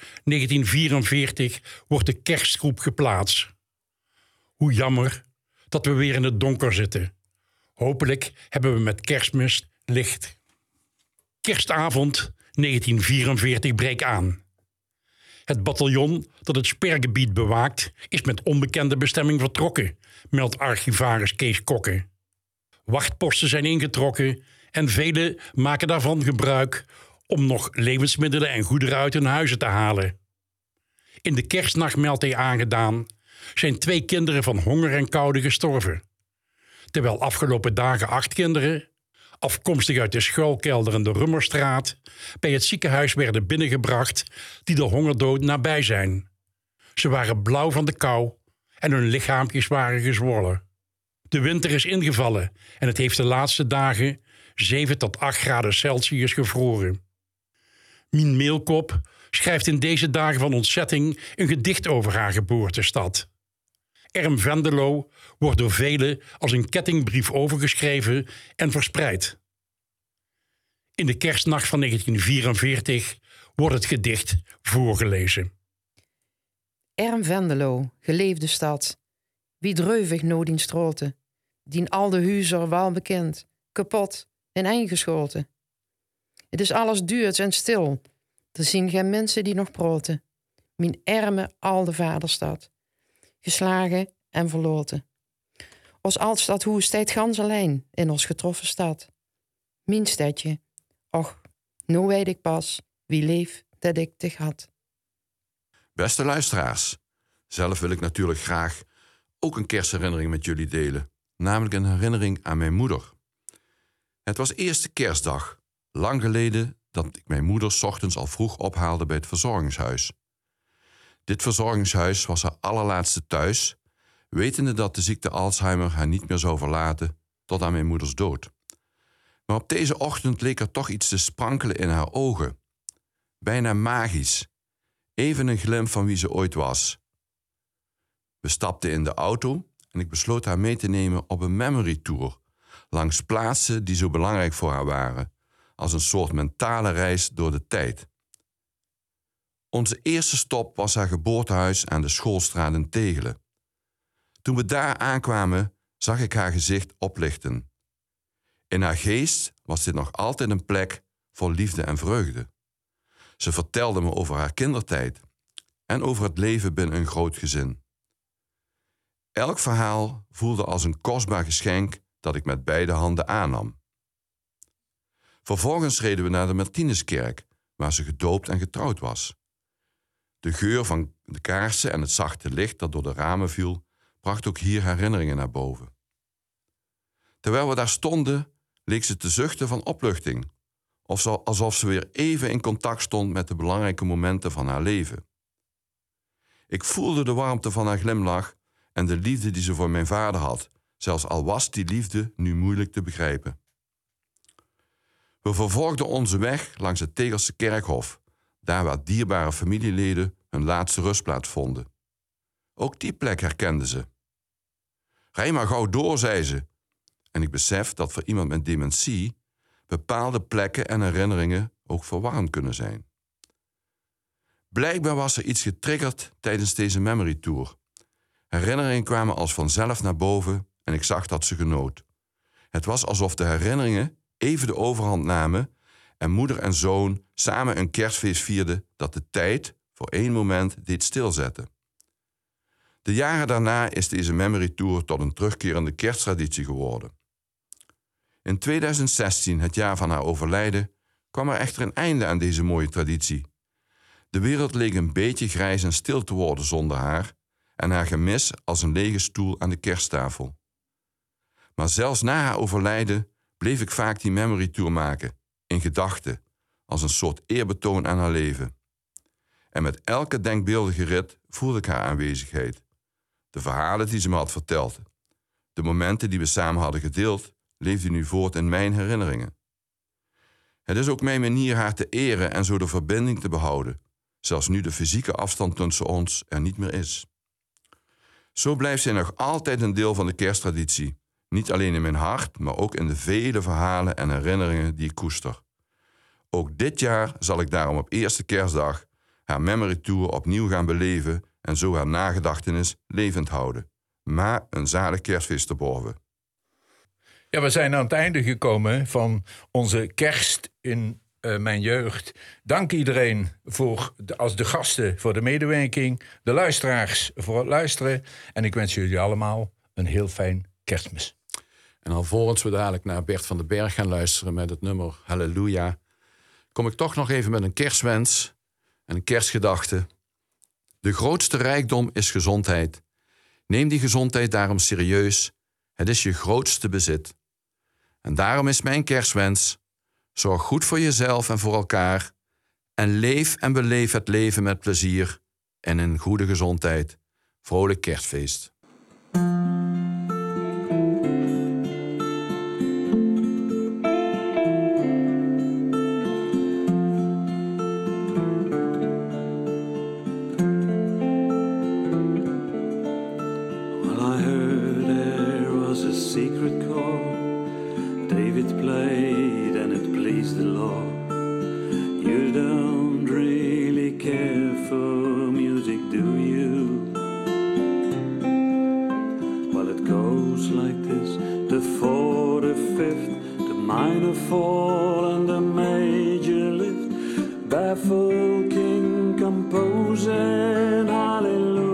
1944 wordt de kerstgroep geplaatst. Hoe jammer dat we weer in het donker zitten. Hopelijk hebben we met Kerstmis licht. Kerstavond 1944 breekt aan. Het bataljon dat het spergebied bewaakt is met onbekende bestemming vertrokken, meldt archivaris Kees Kokke. Wachtposten zijn ingetrokken en velen maken daarvan gebruik om nog levensmiddelen en goederen uit hun huizen te halen. In de kerstnacht, meldt hij aangedaan, zijn 2 kinderen van honger en koude gestorven. Terwijl afgelopen dagen 8 kinderen, afkomstig uit de schuilkelder in de Rummerstraat, bij het ziekenhuis werden binnengebracht die de hongerdood nabij zijn. Ze waren blauw van de kou en hun lichaampjes waren gezwollen. De winter is ingevallen en het heeft de laatste dagen 7 tot 8 graden Celsius gevroren. Mien Meelkop schrijft in deze dagen van ontzetting een gedicht over haar geboortestad. Erm Venlo wordt door velen als een kettingbrief overgeschreven en verspreid. In de kerstnacht van 1944 wordt het gedicht voorgelezen. Erm Venlo, geleefde stad, wie dreuvig no dien stroten, dien al de huizer wel bekend, kapot en eingeschoten. Het is alles duurts en stil, er zien geen mensen die nog proten. Mijn erme alde vaderstad, geslagen en verloten. Ons altstadhoes steekt gans alleen in ons getroffen stad. Mijn stedje, och, nou weet ik pas wie leef dat ik dich had. Beste luisteraars, zelf wil ik natuurlijk graag ook een kerstherinnering met jullie delen. Namelijk een herinnering aan mijn moeder. Het was eerste kerstdag, lang geleden dat ik mijn moeder 's ochtends al vroeg ophaalde bij het verzorgingshuis. Dit verzorgingshuis was haar allerlaatste thuis, wetende dat de ziekte Alzheimer haar niet meer zou verlaten tot aan mijn moeders dood. Maar op deze ochtend leek er toch iets te sprankelen in haar ogen. Bijna magisch. Even een glimp van wie ze ooit was. We stapten in de auto en ik besloot haar mee te nemen op een memory tour langs plaatsen die zo belangrijk voor haar waren, als een soort mentale reis door de tijd. Onze eerste stop was haar geboortehuis aan de Schoolstraat in Tegelen. Toen we daar aankwamen, zag ik haar gezicht oplichten. In haar geest was dit nog altijd een plek vol liefde en vreugde. Ze vertelde me over haar kindertijd en over het leven binnen een groot gezin. Elk verhaal voelde als een kostbaar geschenk dat ik met beide handen aannam. Vervolgens reden we naar de Martinuskerk, waar ze gedoopt en getrouwd was. De geur van de kaarsen en het zachte licht dat door de ramen viel, bracht ook hier herinneringen naar boven. Terwijl we daar stonden, leek ze te zuchten van opluchting, alsof ze weer even in contact stond met de belangrijke momenten van haar leven. Ik voelde de warmte van haar glimlach en de liefde die ze voor mijn vader had, zelfs al was die liefde nu moeilijk te begrijpen. We vervolgden onze weg langs het Tegelse kerkhof, daar waar dierbare familieleden hun laatste rustplaats vonden. Ook die plek herkende ze. Rij maar gauw door, zei ze. En ik besef dat voor iemand met dementie bepaalde plekken en herinneringen ook verwarrend kunnen zijn. Blijkbaar was er iets getriggerd tijdens deze memory tour. Herinneringen kwamen als vanzelf naar boven en ik zag dat ze genoot. Het was alsof de herinneringen even de overhand namen en moeder en zoon samen een kerstfeest vierden dat de tijd voor één moment deed stilzetten. De jaren daarna is deze memory tour tot een terugkerende kersttraditie geworden. In 2016, het jaar van haar overlijden, kwam er echter een einde aan deze mooie traditie. De wereld leek een beetje grijs en stil te worden zonder haar en haar gemis als een lege stoel aan de kersttafel. Maar zelfs na haar overlijden bleef ik vaak die memory tour maken, in gedachten, als een soort eerbetoon aan haar leven. En met elke denkbeeldige rit voelde ik haar aanwezigheid. De verhalen die ze me had verteld, de momenten die we samen hadden gedeeld, leefden nu voort in mijn herinneringen. Het is ook mijn manier haar te eren en zo de verbinding te behouden, zelfs nu de fysieke afstand tussen ons er niet meer is. Zo blijft zij nog altijd een deel van de kersttraditie, niet alleen in mijn hart, maar ook in de vele verhalen en herinneringen die ik koester. Ook dit jaar zal ik daarom op eerste kerstdag haar memory tour opnieuw gaan beleven en zo haar nagedachtenis levend houden. Maar een zalig kerstfeest te borgen. Ja, we zijn aan het einde gekomen van onze kerst in mijn jeugd. Dank iedereen als de gasten voor de medewerking, de luisteraars voor het luisteren. En ik wens jullie allemaal een heel fijn Kerstmis. En alvorens we dadelijk naar Bert van den Berg gaan luisteren met het nummer Halleluja, kom ik toch nog even met een kerstwens en een kerstgedachte. De grootste rijkdom is gezondheid. Neem die gezondheid daarom serieus. Het is je grootste bezit. En daarom is mijn kerstwens: zorg goed voor jezelf en voor elkaar en leef en beleef het leven met plezier en in goede gezondheid. Vrolijk kerstfeest. Secret chord David played and it pleased the Lord. You don't really care for music, do you? Well, it goes like this: the fourth, the fifth, the minor fall and the major lift. Baffled king composing hallelujah.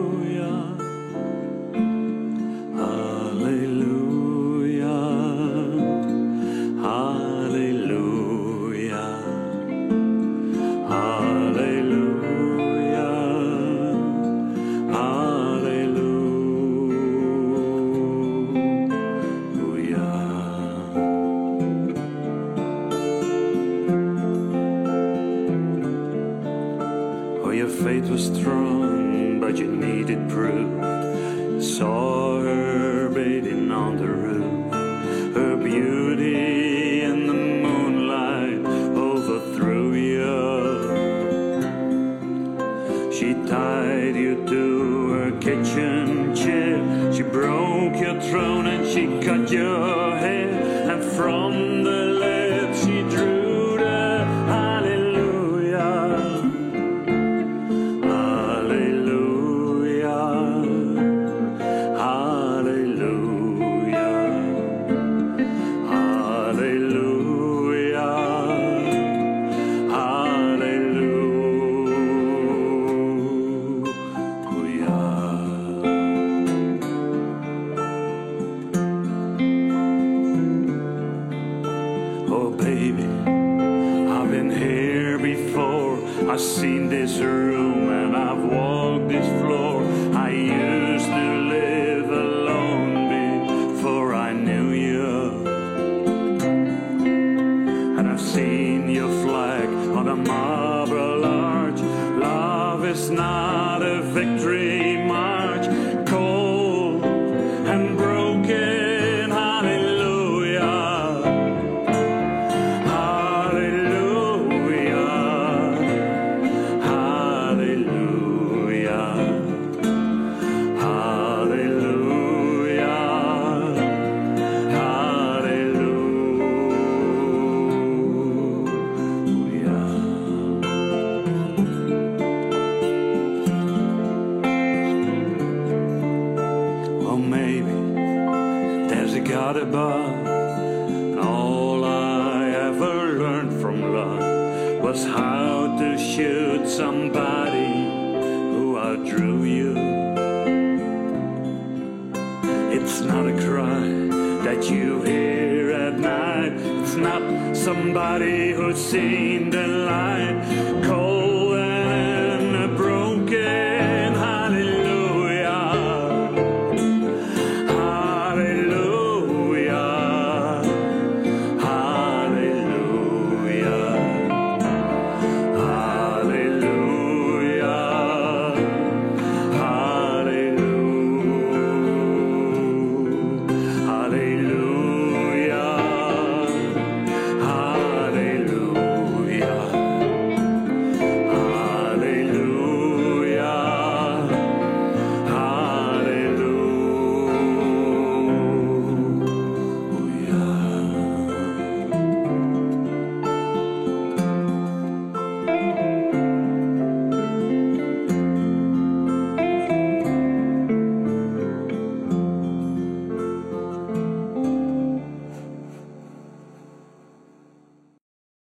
Faith was strong, but you needed proof. Saw her bathing on the roof. Her beauty in the moonlight overthrew you. She tied you to her kitchen chair. She broke your throne and she cut your hair. And from the lips she drew the hallelujah. I've seen this room and I've walked this floor. I used to live alone before I knew you. And I've seen your flag on a marble arch. Love is not a victory march. Cold and broken. God above, and all I ever learned from love was how to shoot somebody who outdrew you. It's not a cry that you hear at night. not somebody who's seen the light.